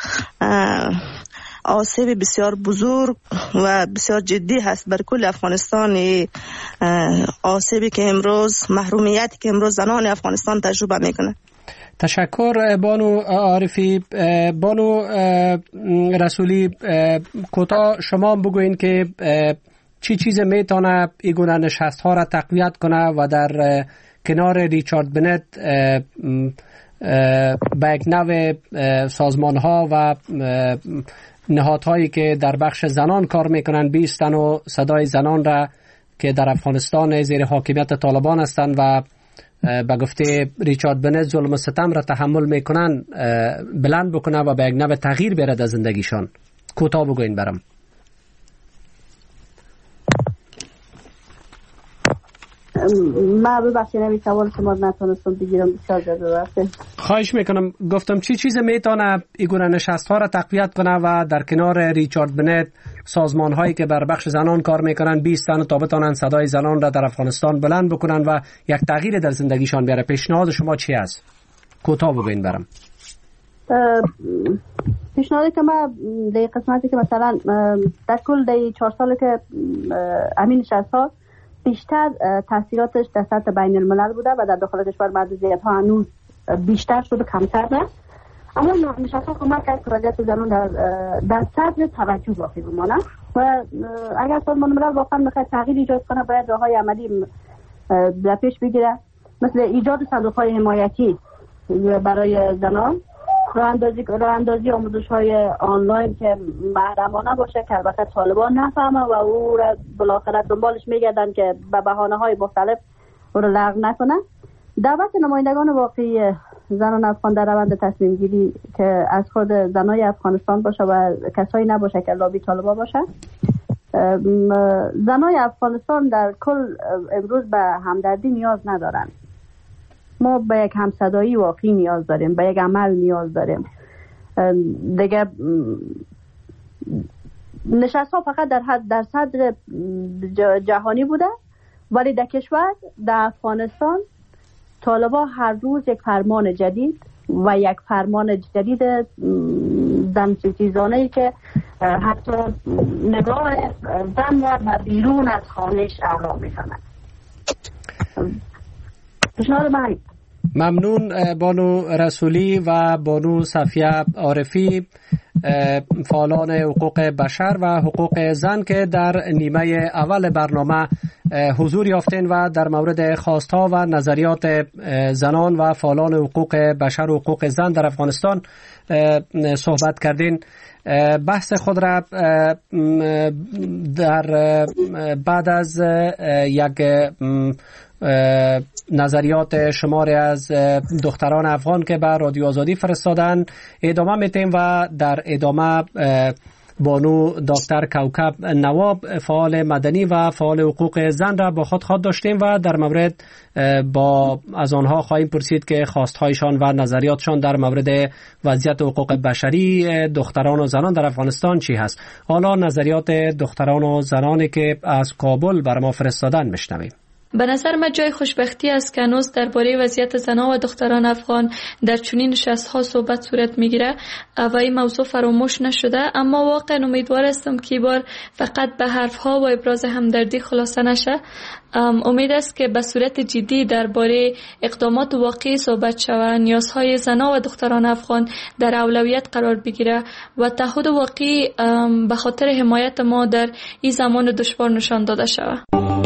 [SPEAKER 6] آسیب بسیار بزرگ و بسیار جدی هست بر کل افغانستان. آسیبی که امروز، محرومیتی که امروز زنان افغانستان تجربه میکنه.
[SPEAKER 1] تشکر بانو عارفی. بانو رسولی، کوتاه شما بگوین که چی چیز میتونه ایگونه نشست ها را تقویت کنه و در کنار ریچارد بنت به یک نوع سازمان ها و نهادهایی که در بخش زنان کار میکنن بیستن و صدای زنان را که در افغانستان زیر حاکمیت طالبان هستند و به گفته ریچارد بنت ظلم و ستم را تحمل میکنن بلند بکنه و به یک نوع تغییر بیاره در زندگیشان. کوتاه بگوین برام.
[SPEAKER 7] من ببخشید نمی سوال شما نتونستم بگیرم، بسیار جالب.
[SPEAKER 1] خواهش میکنم. گفتم چی چیز میتونه ایگونه نشست ها را تقویت کنه و در کنار ریچارد بنت سازمان هایی که بر بخش زنان کار میکنن بیستن تا بتونن صدای زنان را در افغانستان بلند بکنن و یک تغییر در زندگیشان بیاره. پیشنهاد شما چی است؟ کوتاه بگوین برام.
[SPEAKER 7] پیشنهادی که من در قسمتی که مثلا در کل در چهار سال که امین نشست ها بیشتر تاثیراتش در سطح بین الملل بوده و در داخل کشور محدودیت ها هنوز بیشتر شده، کمتر نه. اما نشست ها کمک کرد که وضعیت زنان در در صدر توجه باقی بمانه و اگر سازمان ملل واقعا میخواد تغییر ایجاد کنه باید راههای عملی در پیش بگیره، مثل ایجاد صندوق‌های حمایتی برای زنان، راه اندازی راه اندازی آموزش‌های آنلاین که محرمانه باشه که البته طالبان نفهمه و او را بالاخره دنبالش میگردن که به بهانه‌های مختلف او را لغو نکنه. دعوت نمایندگان واقعی زنان افغان در روند تصمیم گیری که از خود زنای افغانستان باشه و کسایی نباشه که لابی طالبان باشه. زنای افغانستان در کل امروز به همدردی نیاز ندارن. ما به یک همصدایی واقعی نیاز داریم، به یک عمل نیاز داریم. دیگه نشست ها فقط در حد در صدر جهانی بوده، ولی در کشور در افغانستان طالبان هر روز یک فرمان جدید و یک فرمان جدید زن‌ستیزانه‌ای که حتی نگاه زن و بیرون از خانه‌اش اعلام می‌کنند.
[SPEAKER 1] ممنون بانو رسولی و بانو صفیه عارفی، فعالان حقوق بشر و حقوق زن که در نیمه اول برنامه حضور یافتین و در مورد خواستها و نظریات زنان و فعالان حقوق بشر و حقوق زن در افغانستان صحبت کردین. بحث خود را در بعد از یک نظریات شماری از دختران افغان که به رادیو آزادی فرستادن ادامه میتیم و در ادامه بانو دکتر کوکب نواب فعال مدنی و فعال حقوق زن را با خود خود داشتیم و در مورد با از آنها خواهیم پرسید که خواستهایشان و نظریاتشان در مورد وضعیت حقوق بشری دختران و زنان در افغانستان چی هست. حالا نظریات دختران و زنانی که از کابل بر ما فرستادن میشنویم.
[SPEAKER 8] به نظر من جای خوشبختی است که هنوز درباره وضعیت زنان و دختران افغان در چنین نشست‌ها صحبت صورت میگیره و این موضوع فراموش نشده، اما واقعا امیدوار هستم که بار فقط به حرف‌ها و ابراز همدردی خلاصه نشه. امید است که به صورت جدی درباره اقدامات واقعی صحبت شود، نیازهای زنان و دختران افغان در اولویت قرار بگیره و تعهد واقعی به خاطر حمایت ما در این زمان دشوار نشان داده شود.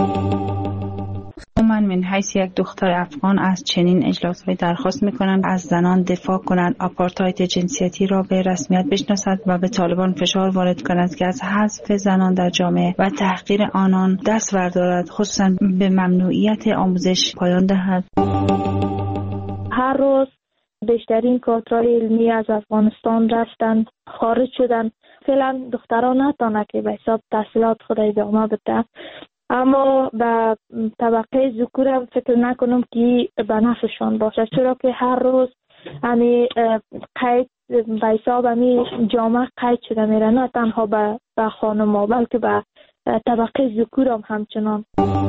[SPEAKER 9] من من حیث یک دختر افغان از چنین اجلاس‌های درخواست می‌کنم از زنان دفاع کنند، آپارتاید جنسیتی را به رسمیت بشناسد و به طالبان فشار وارد کند که از حذف زنان در جامعه و تحقیر آنان دست بردارد، خصوصا به ممنوعیت آموزش پایان دهد.
[SPEAKER 10] هر روز بیشترین کادرهای علمی از افغانستان رفتند، خارج شدند. فعلا دختران نتانه که به حساب تحصیلات خود ادامه بده، اما به طبقه ذکور هم فکر نکنم که به نفعشان باشه، چرا که هر روز یعنی قید به حساب همی جامعه قید شده میره، نه تنها به خانم ها بلکه به طبقه ذکور هم همچنان.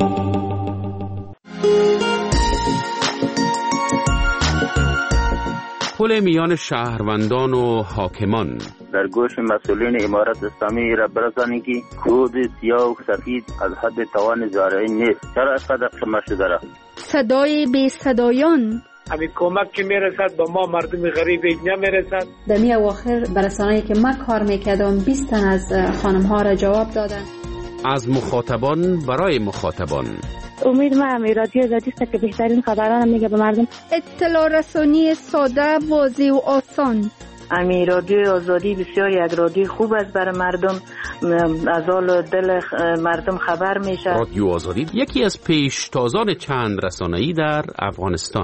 [SPEAKER 11] پل میان شهروندان و حاکمان
[SPEAKER 12] در گوش مسئولین امارت اسلامی را برسانید که کود سیاه و سفید از حد توان زارعی نیست. چرا از قدر شما شده را؟
[SPEAKER 13] صدای بی صدایان
[SPEAKER 14] همین کمک که میرسد با ما مردم غریب نمیرسد.
[SPEAKER 15] در می اواخر برسانه‌ای که من کار میکردم بیست تن از خانم ها را جواب دادن.
[SPEAKER 11] از مخاطبان برای مخاطبان.
[SPEAKER 10] امید ما هم رادیو آزادی است که بهترین خبران میگه به مردم.
[SPEAKER 13] اطلاع رسانی ساده، واضح و آسان.
[SPEAKER 16] امی رادیو آزادی بسیار یک رادیو خوب است برای مردم، از حال دل مردم خبر میشه.
[SPEAKER 11] رادیو آزادی یکی از پیشتازان چند رسانه‌ای در افغانستان.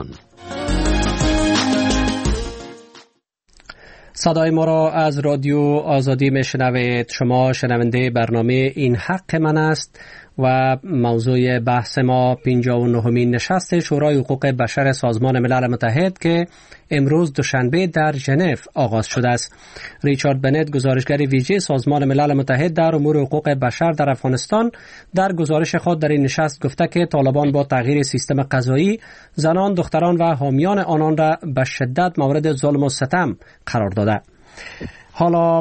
[SPEAKER 1] صدای ما را از رادیو آزادی میشنوید. شما شنونده برنامه این حق من است و موضوع بحث ما پنجاه و نهمین نشست شورای حقوق بشر سازمان ملل متحد که امروز دوشنبه در ژنو آغاز شده است. ریچارد بنت، گزارشگر ویژه سازمان ملل متحد در امور حقوق بشر در افغانستان، در گزارش خود در این نشست گفته که طالبان با تغییر سیستم قضایی زنان، دختران و حامیان آنان را به شدت مورد ظلم و ستم قرار داده. حالا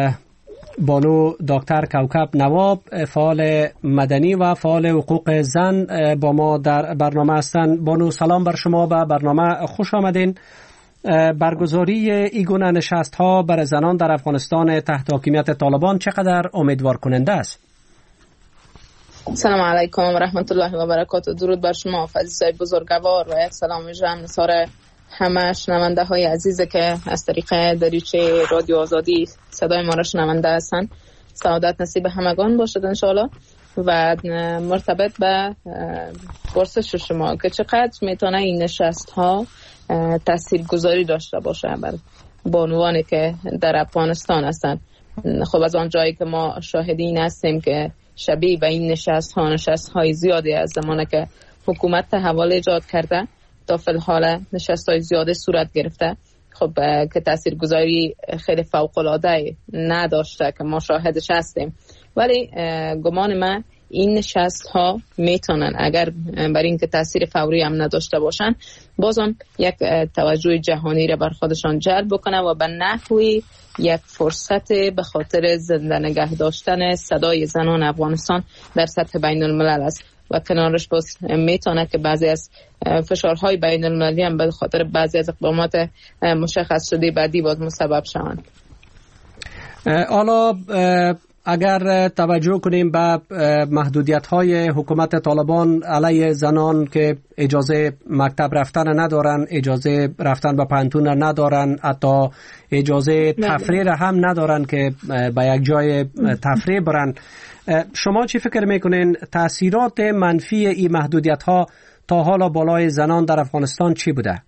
[SPEAKER 1] بانو دکتر کوکب نواب، فعال مدنی و فعال حقوق زن، با ما در برنامه هستند. بانو سلام بر شما، به برنامه خوش آمدین. برگزاری این گونه نشست ها برای زنان در افغانستان تحت حاکمیت طالبان چقدر امیدوار کننده است؟
[SPEAKER 17] سلام علیکم و رحمت الله و برکاته. درود بر شما فضیلت بزرگوار و یک سلام ویژه نثار همه شنونده های عزیزه که از طریق دریچه رادیو آزادی صدای ما را شنونده هستن. سعادت نصیب همگان باشد انشاءالله. و مرتبط به پرسش شما که چقدر میتونه این نشست ها تأثیر گذاری داشته باشه بر بانوانی که در افغانستان هستن. خب از آن جایی که ما شاهدین هستیم که شبیه به این نشست ها نشست های زیادی از زمانه که حکومت تحول ایجاد کرده تا فی الحال نشست های زیاده صورت گرفته، خب که تاثیرگذاری خیلی فوق العاده نداشته که ما شاهدش هستیم. ولی گمان من این نشست ها میتونن اگر برای اینکه تاثیر فوری هم نداشته باشن بازم یک توجه جهانی را بر خودشان جلب بکنه و به نحوی یک فرصت به خاطر زنده نگه داشتن صدای زنان افغانستان در سطح بین الملل است و کنارش باز میتونه که بعضی از فشارهای بین المللی هم به خاطر بعضی از اقدامات مشخص شده بعدی باز مسبب شوند.
[SPEAKER 1] حالا اگر توجه کنیم به محدودیت‌های حکومت طالبان علیه زنان که اجازه مکتب رفتن ندارن، اجازه رفتن به پانتون ندارن، حتی اجازه تفریح هم ندارن که به یک جای تفریح برن، شما چی فکر میکنین تأثیرات منفی این محدودیت‌ها تا حالا بالای زنان در افغانستان چی بوده؟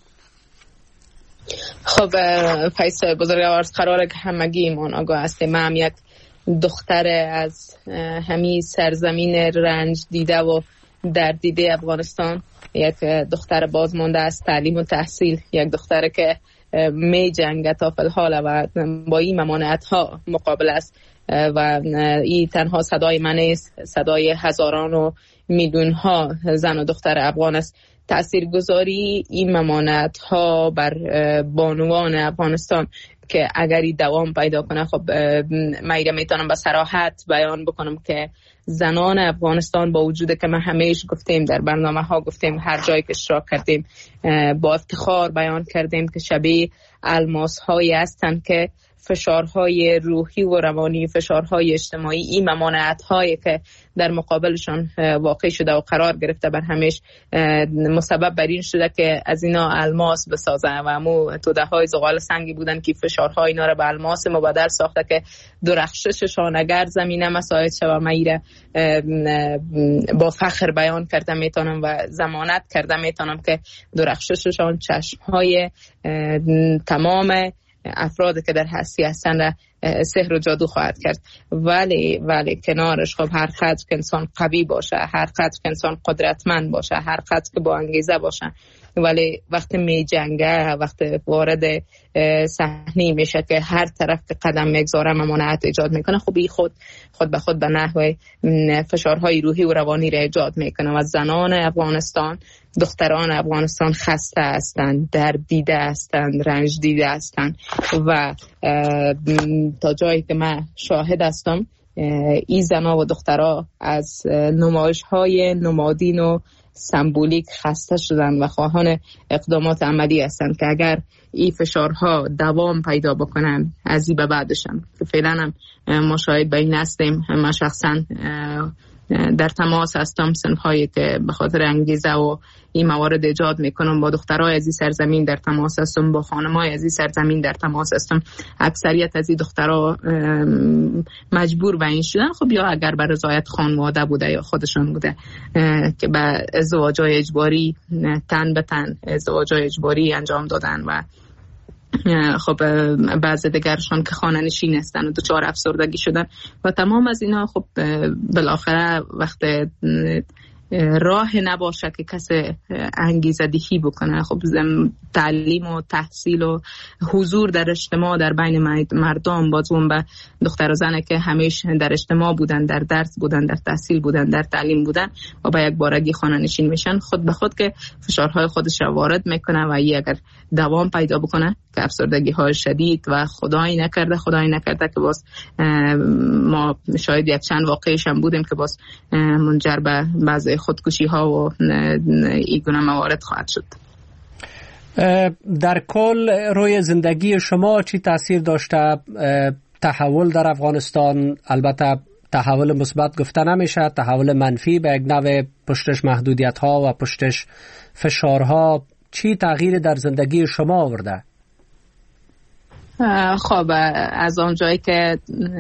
[SPEAKER 17] خب فیصل بزرگوار، قراره که همگی ایمان آگاه هستیم. من هم یک دختر از همین سرزمین رنج دیده و درد دیده افغانستان، یک دختر بازمانده از تعلیم و تحصیل، یک دختر که می جنگه تا فی الحال و با این ممانعت ها مقابل است. و این تنها صدای من نیست، صدای هزاران و میلیون ها زن و دختر افغان است. تاثیرگذاری این ممانعت ها بر بانوان افغانستان که اگری دوام پیدا کنه، خب من میتونم به صراحت بیان بکنم که زنان افغانستان با وجود که ما همیشه گفتیم در برنامه ها گفتیم، هر جایی که اشتراک کردیم با افتخار بیان کردیم که شبیه الماس هایی هستند که فشارهای روحی و روانی، فشارهای اجتماعی، این ممانعت هایی که در مقابلشان واقع شده و قرار گرفته بر همیش مسبب بر این شده که از اینا الماس بسازن و امو توده های زغال سنگی بودن که فشارهای اینا را به الماس مبادل ساخته که درخشششان اگر زمینه مساعد شود میره با فخر بیان کرده میتونم و ضمانت کرده میتونم که درخشششان چشمهای تمام افراد که در هستی هستن را سحر و جادو خواهد کرد. ولی ولی کنارش خب هر قدر که انسان قوی باشه، هر قدر که انسان قدرتمند باشه، هر قدر که با انگیزه باشه، ولی وقتی می جنگه، وقتی وارد صحنه میشه که هر طرف که قدم میگذاره ممانعت ایجاد میکنه، خب این خود خود به خود به نحو فشارهای روحی و روانی را ایجاد میکنه و زنان افغانستان، دختران افغانستان خسته هستند، درد دیده هستند، رنج دیده هستند و تا جایی که من شاهد هستم این زنها و دخترها از نمایش های نمادین و سمبولیک خسته شدن و خواهان اقدامات عملی هستند که اگر این فشارها دوام پیدا بکنن از این به بعدشن که فعلا هم ما شاهد به این هستیم. من شخصا در تماس هستم صنف هایی که به خاطر انگیزه و این موارد ایجاد میکنم، با دخترای از این سرزمین در تماس هستم، با خانمای از این سرزمین در تماس هستم. اکثریت از این دخترها مجبور به این شدن، خب یا اگر به رضایت خانواده بوده یا خودشون بوده که به ازدواجای اجباری تن به تن ازدواجای اجباری انجام دادن و خب بعضی دیگرشان که خانه نشین هستن و دچار افسردگی شدن و تمام از اینا خب بالاخره وقت راه نباشه که کسی انگیزه دهی بکنه. خب تعلیم و تحصیل و حضور در اجتماع در بین مردم، بازم به دختر و زنه که همیشه در اجتماع بودن، در درس بودن، در تحصیل بودن، در تعلیم بودن و با یک بارگی خانه نشین میشن، خود به خود که فشارهای خودش را وارد میکنه و ای اگر دوام پیدا بکنه که افسردگی های شدید و خدایی نکرده خدایی نکرده که باز ما شاید یک چند واقعیش هم بودیم که باز منجر به بعضی خودکشی ها و این گونه موارد خواهد شد.
[SPEAKER 1] در کل روی زندگی شما چی تاثیر داشته تحول در افغانستان؟ البته تحول مثبت گفته نمیشه، تحول منفی به یک نوع پشتش محدودیت ها و پشتش فشارها چی تغییر در زندگی شما آورده؟
[SPEAKER 17] خب از اون جایی که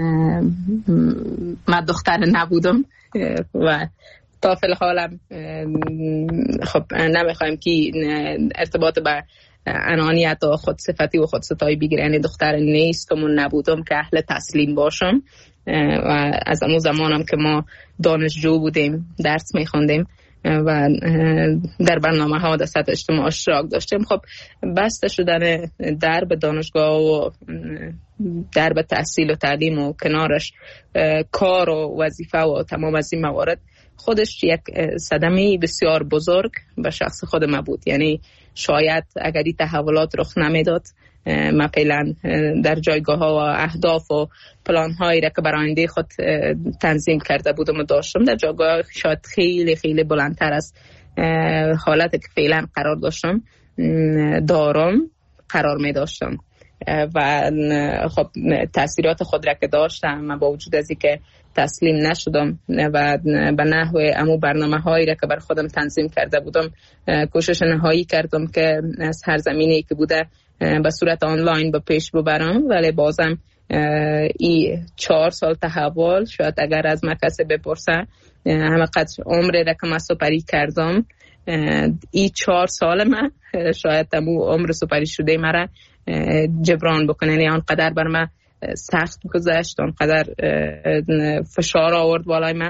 [SPEAKER 17] من دختر نبودم و تا فی الحالم خب نمیخوایم که ارتباط به انانیت و خودصفتی و خودستایی بگیره، یعنی دختر نیستم و نبودم که اهل تسلیم باشم و از اون زمانم که ما دانشجو بودیم درس میخوندیم و در برنامه ها در سطح اجتماع اشتراک داشتیم، خب بسته شدن در به دانشگاه و در به تحصیل و تعلیم و کنارش کار و وظیفه و تمام از این موارد خودش یک صدمه بسیار بزرگ به شخص خود ما بود. یعنی شاید اگر این تحولات رخ نمیداد ما فعلا در جایگاه ها و اهداف و پلان هایی را که برای آینده خود تنظیم کرده بودم و داشتم در جایگاه شاید خیلی خیلی بلندتر از حالتی که فعلا قرار داشتم دارم قرار می داشتم و خب تأثیرات خود را که داشتم من با وجود از اینکه تسلیم نشدم و به نحو امو برنامه هایی را که بر خودم تنظیم کرده بودم کوشش نهایی کردم که از هر زمینه‌ای که بوده به صورت آنلاین به پیش ببرم، ولی بازم ای چهار سال تحول شاید اگر از من کسی بپرسه همه قدر عمر را که من سپری کردم ای چهار سال من شاید تمو عمر سپری شده مرا جبران بکنه، یعنی آنقدر بر من سخت گذشت، آنقدر فشار آورد بالای من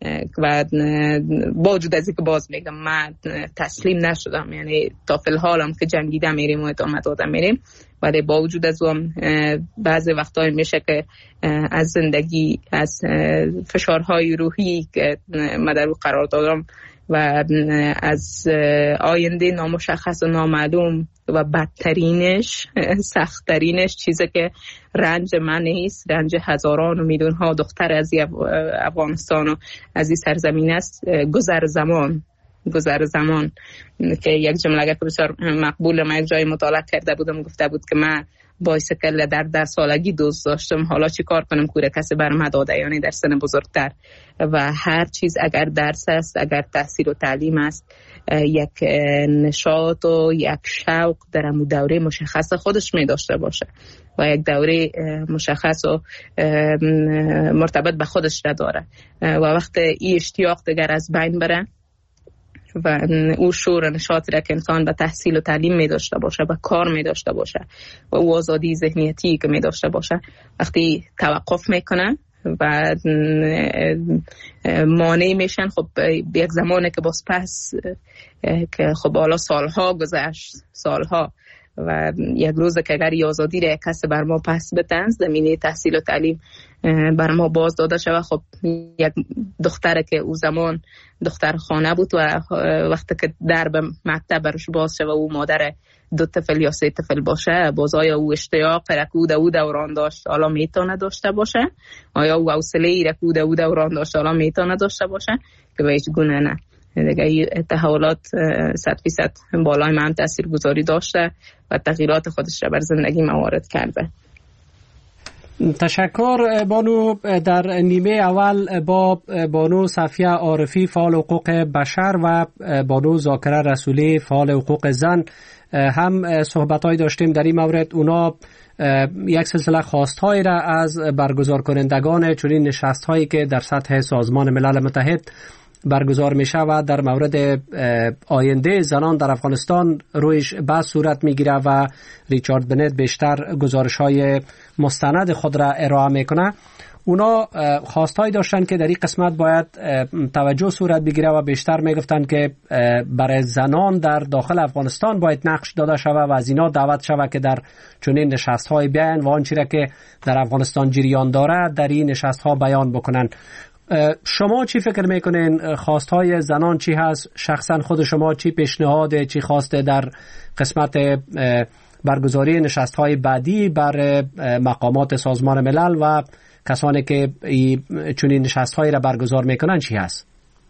[SPEAKER 17] و با وجود از اینکه باز میگم من تسلیم نشدم، یعنی تا فی الحال هم که جنگیده میریم و ادامه داده میریم، ولی با وجود از اون بعضی وقتا میشه که از زندگی، از فشارهای روحی که من در قرار دادم و از آینده نامشخص و نامعلوم و بدترینش سختترینش چیزی که رنج من نیست، رنج هزاران و میلیون ها دختر از افغانستان و از این سرزمین است، گذر زمان گذر زمان که یک جمله که بسیار مقبول من یک جای مطالعه کرده بودم، گفته بود که من بایسکل در در سالگی دوست داشتم، حالا چی کار کنم کوره کسی برم داده، یعنی در سن بزرگتر. و هر چیز اگر درس است، اگر تحصیل و تعلیم است، یک نشاط و یک شوق در امو دوره مشخص خودش می داشته باشه و یک دوره مشخص و مرتبط به خودش داره و وقت این اشتیاق دیگر از بین بره و او شور نشاطی را که انسان به تحصیل و تعلیم می داشته باشه و کار می داشته باشه و او آزادی ذهنیتی که می داشته باشه، وقتی توقف میکنه و مانع میشن، خب یک زمانه که باز پس که خب حالا سالها گذشت سالها و یک روز که اگر آزادی را کسی بر ما پس بتن، زمینه تحصیل و تعلیم بر ما باز داده شود، خب یک دختره که او زمان دختر خانه بود و وقتی که در به مکتب برش باز شود و او مادر دو طفل یا سه طفل باشه، باز آیا او اشتیاق رکود او دوران داشت حالا میتونه داشته باشه؟ آیا او حوصله رکود او دوران داشت حالا میتونه داشته باشه؟ که به هیچ گونه نه. دیگه تحولات صد فیصد بالای من تأثیر گذاری داشته و تغییرات خودش را بر زندگی وارد کرده.
[SPEAKER 1] تشکر بانو. در نیمه اول با بانو صفیه عارفی فعال حقوق بشر و بانو ذاکره رسولی فعال حقوق زن هم صحبت‌هایی داشتیم در این مورد. اونا یک سلسله خواست‌هایی را از برگزار کنندگان چنین نشست‌هایی که در سطح سازمان ملل متحد برگزار می شود در مورد آینده زنان در افغانستان رویش بحث صورت می گیره و ریچارد بنت بیشتر گزارش های مستند خود را ارائه می کنه. اونا خواستهایی داشتن که در این قسمت باید توجه صورت بگیره و بیشتر می گفتن که برای زنان در داخل افغانستان باید نقش داده شود و از اینا دعوت شود که در چنین نشست های بیان و آنچه را که در افغانستان جریان داره در این نشست ها بیان بکنن. شما چی فکر میکنین؟ خواستهای زنان چی هست؟ شخصا خود شما چی پیشنهاد چی خواسته در قسمت برگزاری نشستهای بعدی بر مقامات سازمان ملل و کسانی که چنین نشستهایی را برگزار میکنن چی هست؟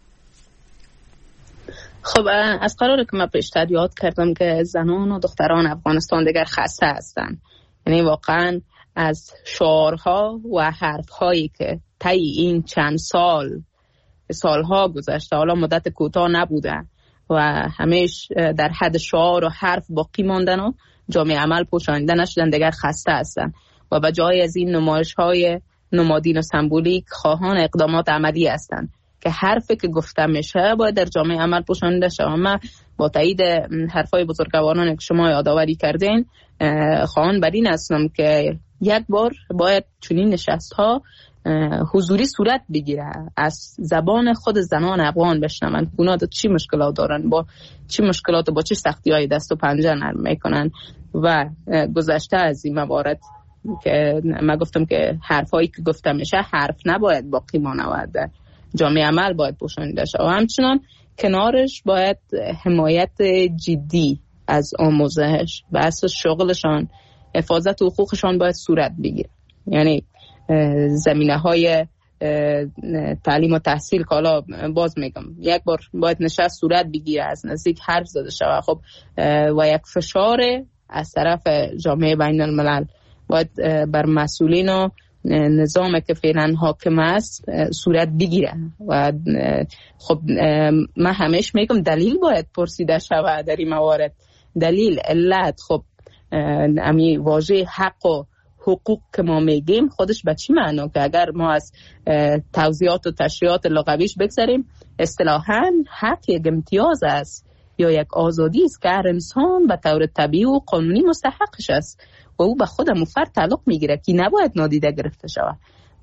[SPEAKER 17] خب از قراره که من پیشتر یاد کردم که زنان و دختران افغانستان دیگر خسته هستن، یعنی واقعا از شعارها و حرفهایی که طی این چند سال سالها گذشته، حالا مدت کوتاه نبوده و همیش در حد شعار و حرف باقی ماندن و جامعه عمل پوشانیده نشدن، دیگر خسته هستن و به جای از این نمایش های نمادین و سمبولیک خواهان اقدامات عملی هستن که حرفی که گفته میشه باید در جامعه عمل پوشانیده شود. من با تایید حرفای بزرگواران که شما یادآوری کردین خواهان بر این هستم که یک بار باید چنین نشست ها حضوری صورت بگیره، از زبان خود زنان افغان بشنون اونا چی مشکلات دارن، با چی مشکلات، با چه سختی های دست و پنجه نرم میکنن و گذشته از این موارد که من گفتم که حرفایی که گفته میشه حرف نباید باقی مانود، جامعه عمل باید پوشانیده شود و همچنان کنارش باید حمایت جدی از آموزش و اساس شغلشان، حفاظت حقوقشان باید صورت بگیره. یعنی زمینه های تعلیم و تحصیل که حالا باز میگم یک بار باید نشست صورت بگیره، از نزدیک حرف زده شود خب و یک فشار از طرف جامعه بین الملل باید بر مسئولین و نظام که فعلا حاکم است صورت بگیره و خب من همیشه میگم دلیل باید پرسیده شود در این موارد، دلیل، علت. خب امی واژه حق و حقوق که ما میگیم خودش به چی معنی؟ که اگر ما از توضیحات و تشریحات لغویش بگذاریم اصطلاحاً حق یک امتیاز است یا یک آزادی است که هر انسان به طور طبیعی و قانونی مستحقش است و او به خود فرد تعلق میگیره که نباید نادیده گرفته شود.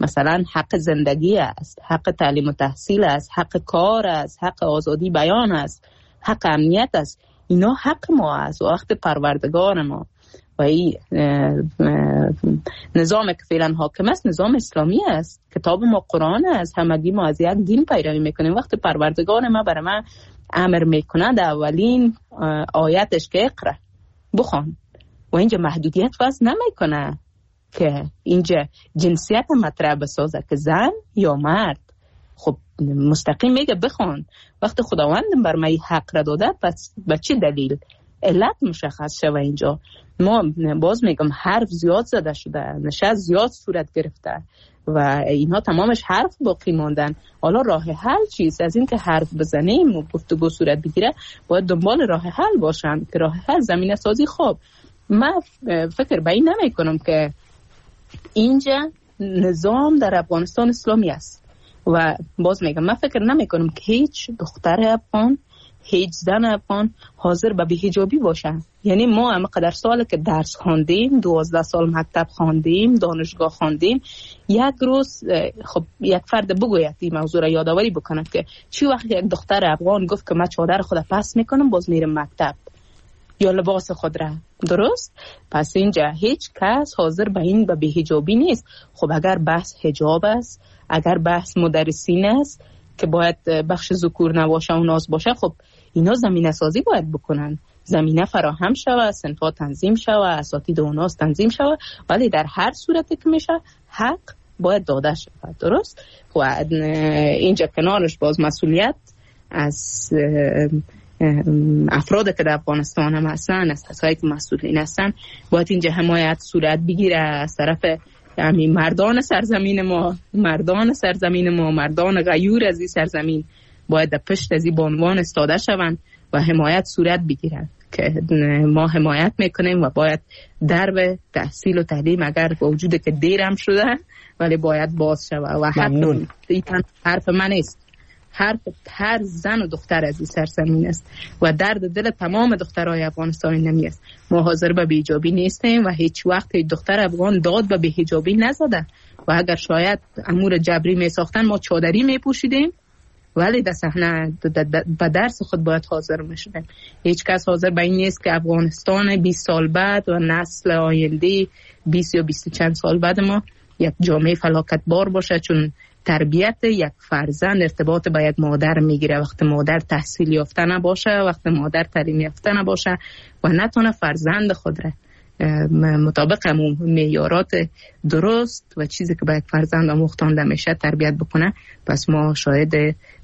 [SPEAKER 18] مثلا حق زندگی است، حق تعلیم و تحصیل است، حق کار است، حق آزادی بیان است، حق امنیت است. اینا حق ما است و وقت پروردگار ما. و این نظام که فعلا حاکم است نظام اسلامی است، کتاب ما قرآن است، همگی ما از یک دین پیروی میکنیم. وقت پروردگار ما برای من امر میکنه در اولین آیتش که اقرا بخوان و اینجا محدودیت وضع نمیکنه که اینجا جنسیت مطرح بسازه که زن یا مرد. خب مستقیم میگه بخوان. وقت خداوند بر من حق را داده به چه دلیل؟ علت مشخص شوه. اینجا ما باز میگم حرف زیاد زده شده، نشست زیاد صورت گرفته و اینها تمامش حرف باقی ماندن. حالا راه حل چیست؟ از این که حرف بزنیم و گفتگو صورت بگیره باید دنبال راه حل باشن که راه حل زمینه سازی. خوب من فکر به این نمی کنم که اینجا نظام در افغانستان اسلامی است و باز میگم من فکر نمی کنم که هیچ دختر افغان، هیچ زن افغان حاضر به بی‌حجابی باشه. یعنی ما هم قدر سال که درس خواندیم، دوازده سال مکتب خواندیم، دانشگاه خواندیم، یک روز خب یک فرد بگوید این موضوع را یادآوری بکنه که چی وقت یک دختر افغان گفت که من چادر خود پس میکنم باز میرم مکتب یا لباس خود را. درست؟ پس اینجا هیچ کس حاضر به این به بی‌حجابی نیست. خب اگر بحث حجاب است، اگر بحث مدرسین است که باید بخش ذکور نباشه و ناز باشه، خب اینا زمینه سازی باید بکنن، زمینه فراهم شوه، صنفا تنظیم شوه، اساتید و ناز تنظیم شوه، ولی در هر صورتی که میشه حق باید داده شوه. درست؟ و اینجا کنارش باز مسئولیت از افراد که در افغانستان هم هستن، از کسایی که مسئولین هستن، باید اینجا حمایت صورت بگیره از طرف همین مردان سرزمین ما، مردان سرزمین ما، مردان غیور از این سرزمین باید در پشت از این بانوان استاده شوند و حمایت صورت بگیرن که ما حمایت میکنیم و باید درب تحصیل و تعلیم اگر با وجود که دیر هم شده ولی باید باز شود. و
[SPEAKER 1] ممنون.
[SPEAKER 18] این حرف من نیست، حرف هر زن و دختر از این سرزمین است و درد دل تمام دخترای افغانستان نمی است. ما حاضر به بی‌حجابی نیستیم و هیچ وقت دختر افغان داد به بی‌حجابی نزده و اگر شاید امور جبری می ساختن ما چادری می پوشیدیم ولی در صحنه به درس خود باید حاضر می شدیم. هیچ کس حاضر به این نیست که افغانستان بیست سال بعد و نسل آینده بیست یا بیست چند سال بعد ما یک جامعه فلاکت بار باشه، چون تربیت یک فرزند ارتباط با یک مادر میگیره. وقت مادر تحصیل یافته نباشه، وقت مادر تعلیم یافته نباشه و نتونه فرزند خود را مطابق همون معیارات درست و چیزی که باید فرزند آموختانده میشه تربیت بکنه، پس ما شاید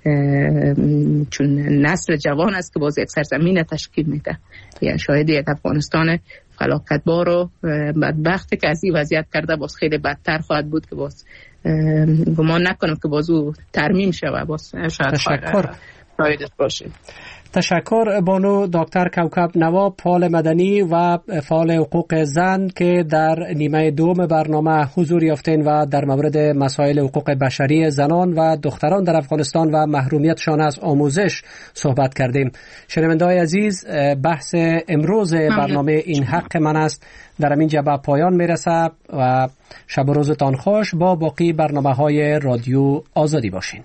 [SPEAKER 18] چون نسل جوان است که باز یک سرزمین تشکیل میده یا شاید یک افغانستان فلاکتبار و بدبختی که از این وضعیت کرده باز خیلی بدتر خواهد بود که باز گمان نکنم که باز او ترمیم شود. باز شاید
[SPEAKER 1] تشکر
[SPEAKER 18] شایدش باشه.
[SPEAKER 1] تشکر بانو دکتر کوکب نواب، فعال مدنی و فعال حقوق زن که در نیمه دوم برنامه حضور یافتین و در مورد مسائل حقوق بشری زنان و دختران در افغانستان و محرومیتشان از آموزش صحبت کردیم. شنونده‌های عزیز، بحث امروز برنامه این حق من است در همین جا به پایان میرسه و شب و روزتان خوش. با باقی برنامه‌های رادیو آزادی باشین.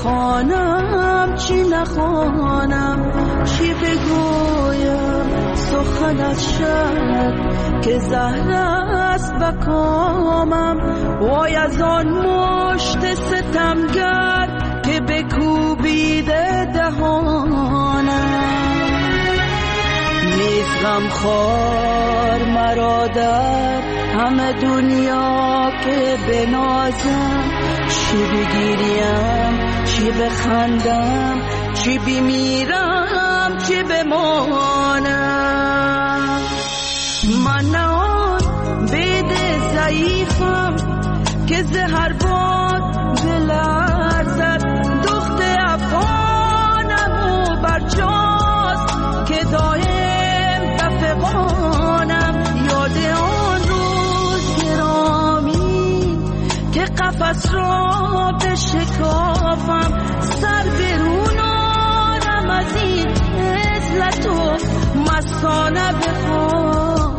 [SPEAKER 19] بخوانم چی نخوانم، چی بگویم سخنت شد که زهر است بکامم، وای از آن مشت ستمگر که بکوبیده دهانم. نیز غمخوار مرا در همه دنیا که بنازم، چی بگیریم چی بخندم، چی بمیرم چی بمانم. من نه آن بید ضعیفم که زهر باد بلرزد، دخت افغانم و برجاست که دایم بفغانم. یاد آن روز گرامی که قفس را بشکافم، سر برون آرم از این عزلت و مستانه بخوام.